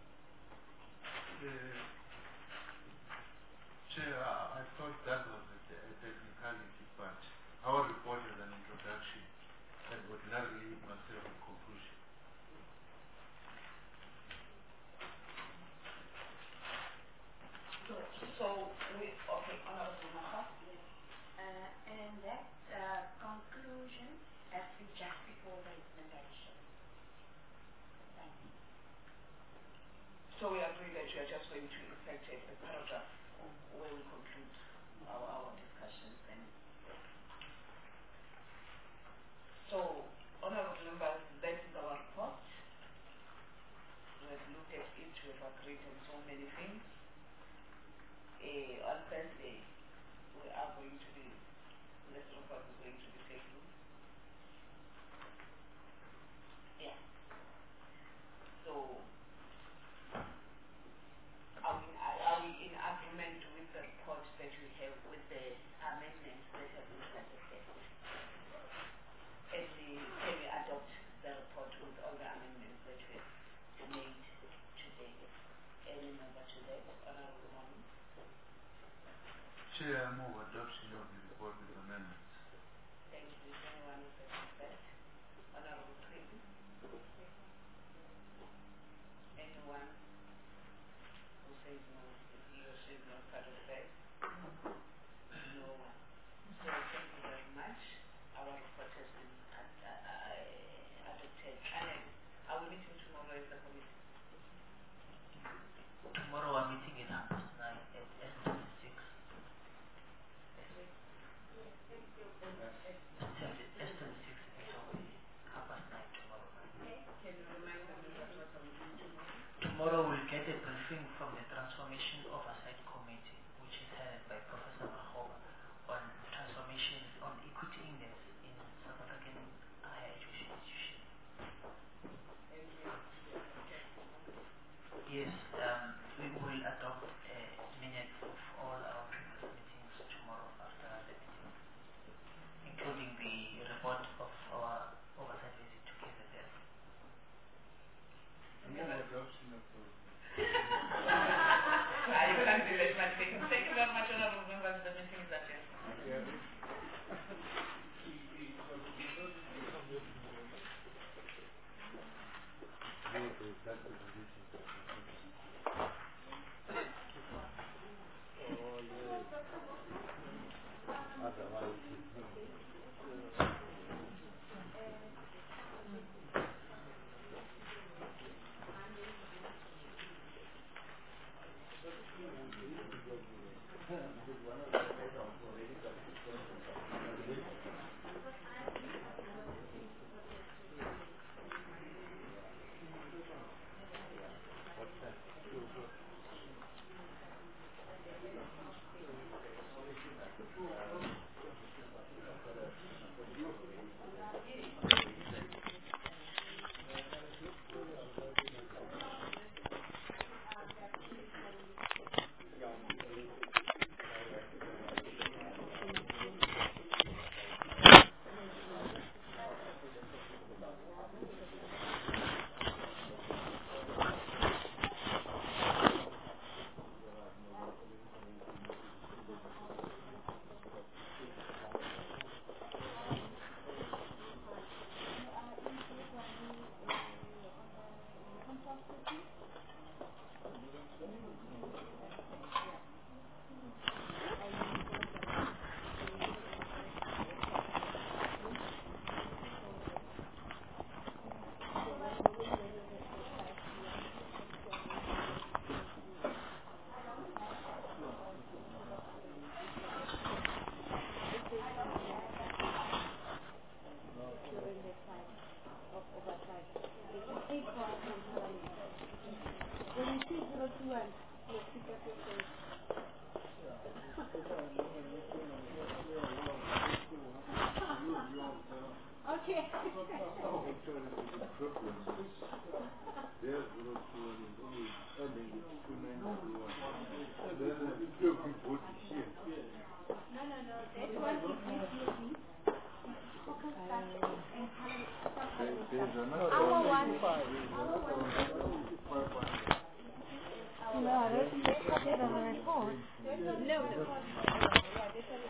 Chair, I thought that was a technicality, but our report is an introduction and ordinarily must have a conclusion. So okay, Honorable Maka. And that conclusion has to be just before the implementation. Thank you. So we agree that you are just going to effect a paragraph where we conclude our discussions then. So, honorable members, that is our report. We have looked at it, we have agreed on so many things. On Thursday, we are going to be, this report is going to be taken. Yeah. So, are we in agreement with the report that we have, with the amendments that have been suggested? And can we adopt the report with all the amendments that we have made today? Any member to that? Honorable Moni? Chair, I move adoption of the report with amendments. Thank you. Is anyone who seconds that? Honorable Prezi? Anyone who says no, if he or she is not part of that? No one. So thank you very much. Our report has been adopted. And are we meeting tomorrow as a committee? Tomorrow we're meeting in August 9 at S26. S26 tomorrow. Can you remind the members what are we doing tomorrow? Tomorrow we'll get a briefing from the Transformation problem is their 021 is only ending with 2901. Then few people here. No, that one is definitely focus back and There's another our one. one. Our one. No, they copied on the report. No, the first one. Yeah, this one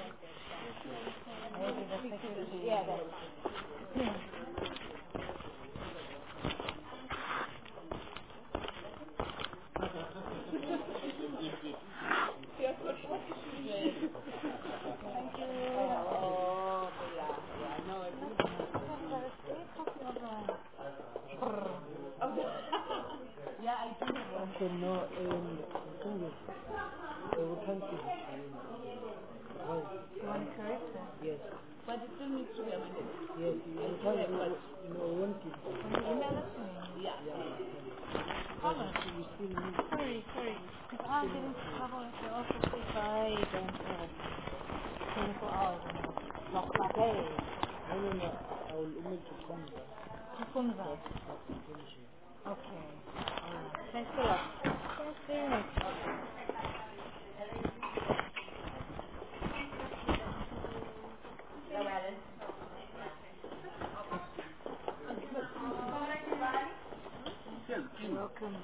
is Maybe the security. yeah, that's fine. Thank you. Oh, yeah, no, it's yeah, I do. Okay, no, English. We can't see this. You want to correct it? Yes. But it still needs to be amended. Yes, we can't, we want to. Can you email it to me? Yeah. Thomas, We still need. sorry. Because I'll get into trouble if they also say I don't have 24 hours and I'll block my day. No, I will email to Kunza. Kunza. Okay. Thanks a lot. Thanks very much. You're welcome.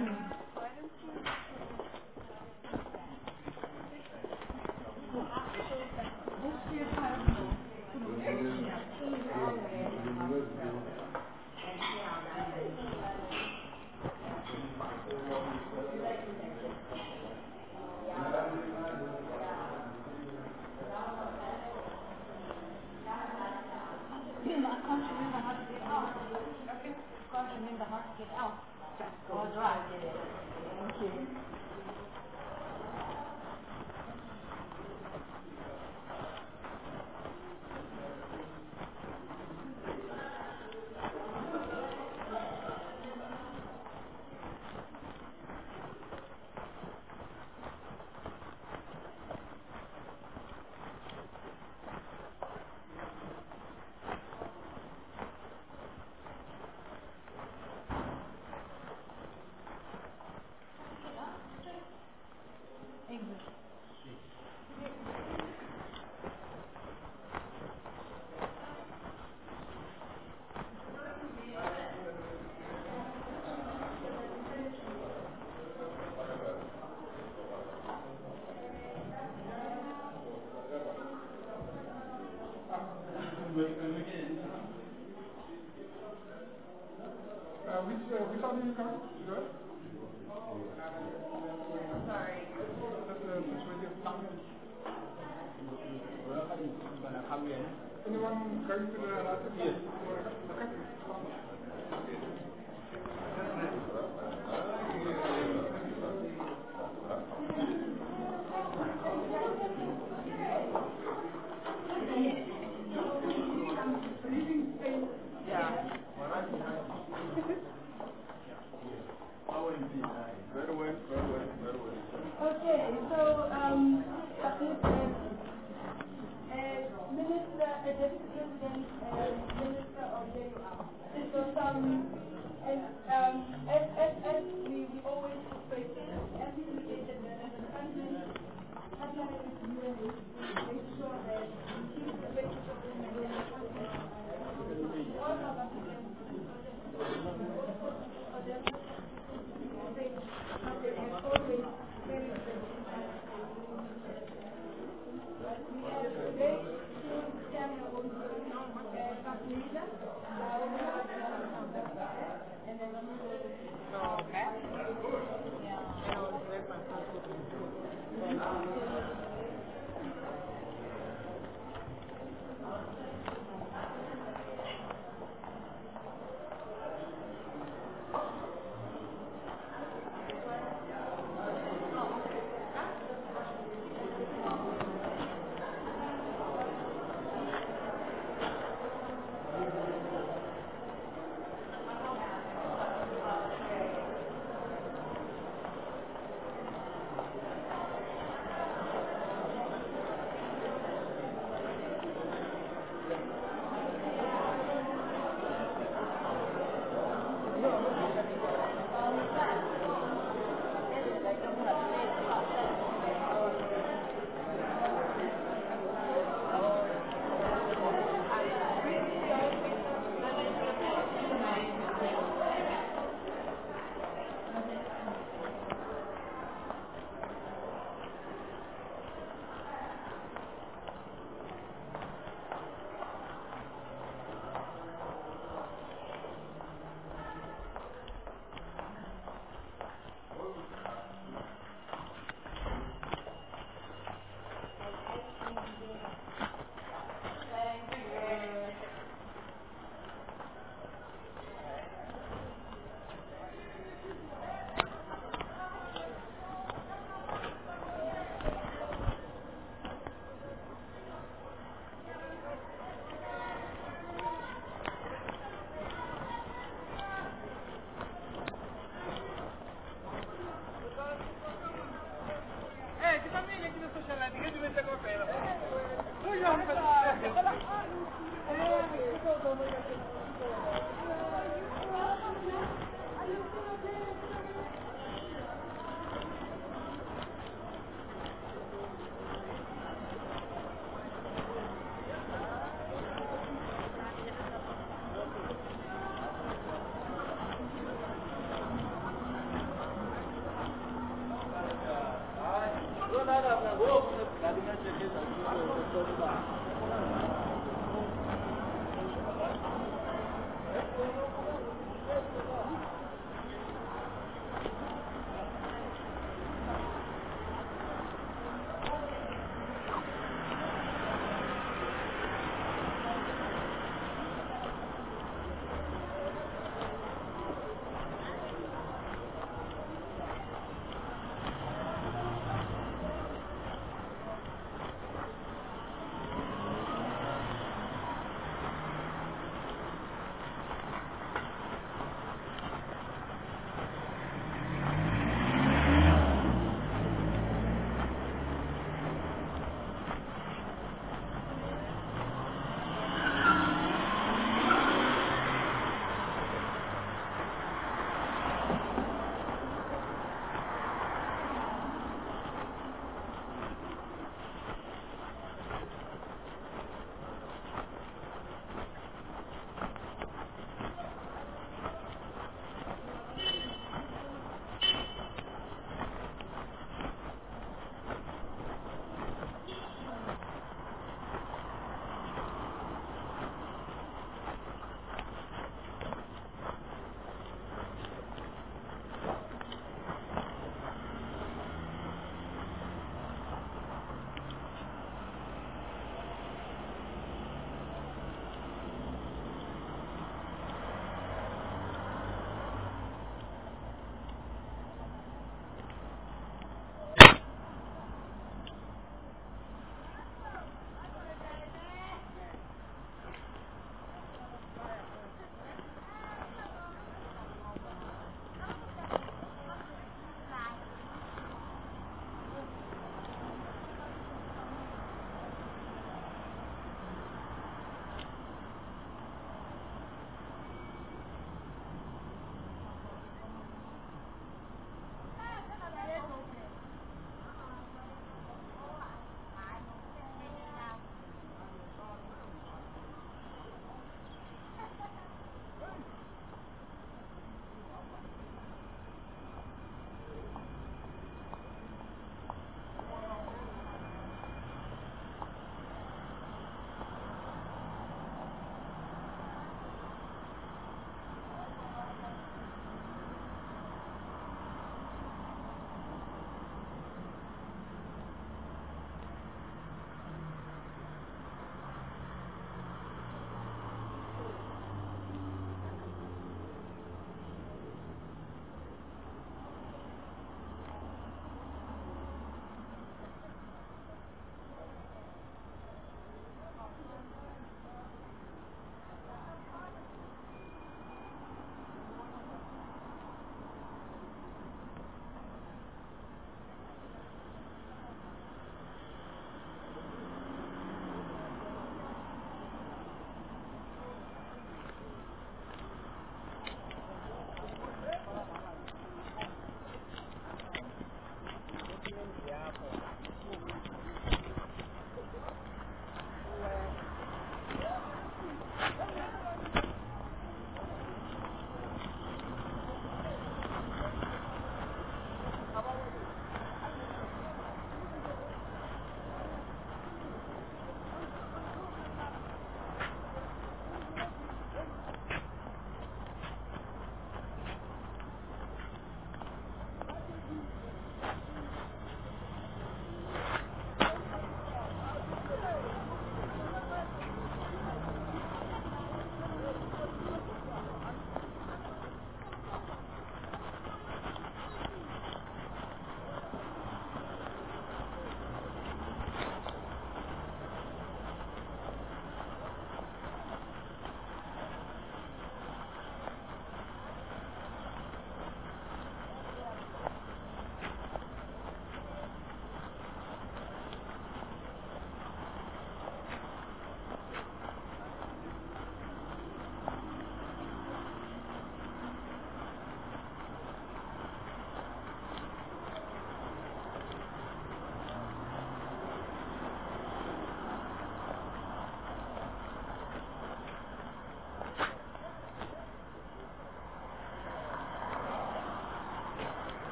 Which one did you come? Sorry. Anyone going to the last? Yes. Very well. Okay, so Minister, Deputy President, Minister of JUR. So as we always say, as we indicated that the Parliament is doing is make sure that we keep the basis of the all South Africans always very we have today two channels and then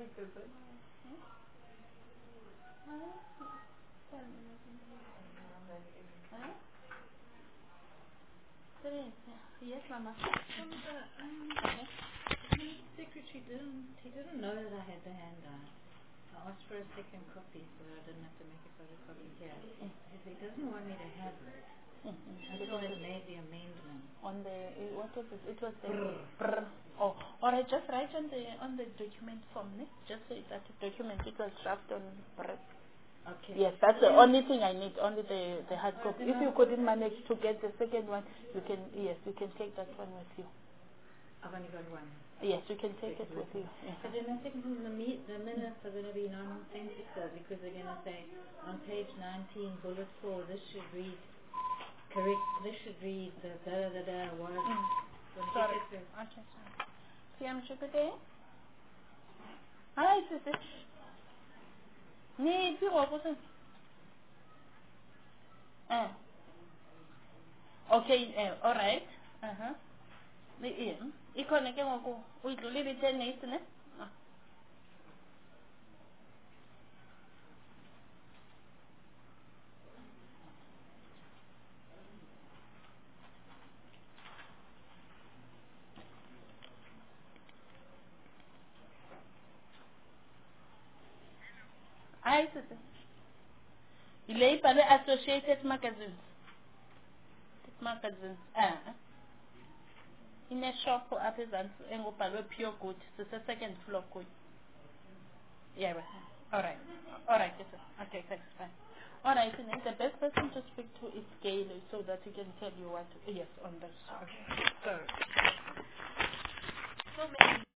Yes, Mama. Secretary didn't know that I had the handout. I asked for a second copy so that I didn't have to make a photocopy here. He doesn't want me to have it. Until I made the amendment. On the what was it? It was the brr. Oh, or I just write on the document form, ne? Just say that the document it was drafted on brr. Okay. Yes, that's the only thing I need, only the hard copy. If you couldn't manage to get the second one, you can take that one with you. I've only got one. Yes, you can take it with you. Yes. But then I think the minutes are going to be nonsensical because they're going to say on page 19, bullet 4, this should read correct. This should read the da was. Sorry. Okay, sorry. See, I'm sure today. Hi, sister. Nee,พี่บอกว่าสิOkay, all right. Ni iko na kengo ko. Uitulile tena isine. Hi, sister. Ile ipale Associated Magazines. In a shop for artisans and pure good. It's the second floor good. Yeah, right. All right. Yes, sir. Okay, thanks. Bye. All right, and the best person to speak to is Gail so that he can tell you what. Yes, on that. Okay. Sorry. So many.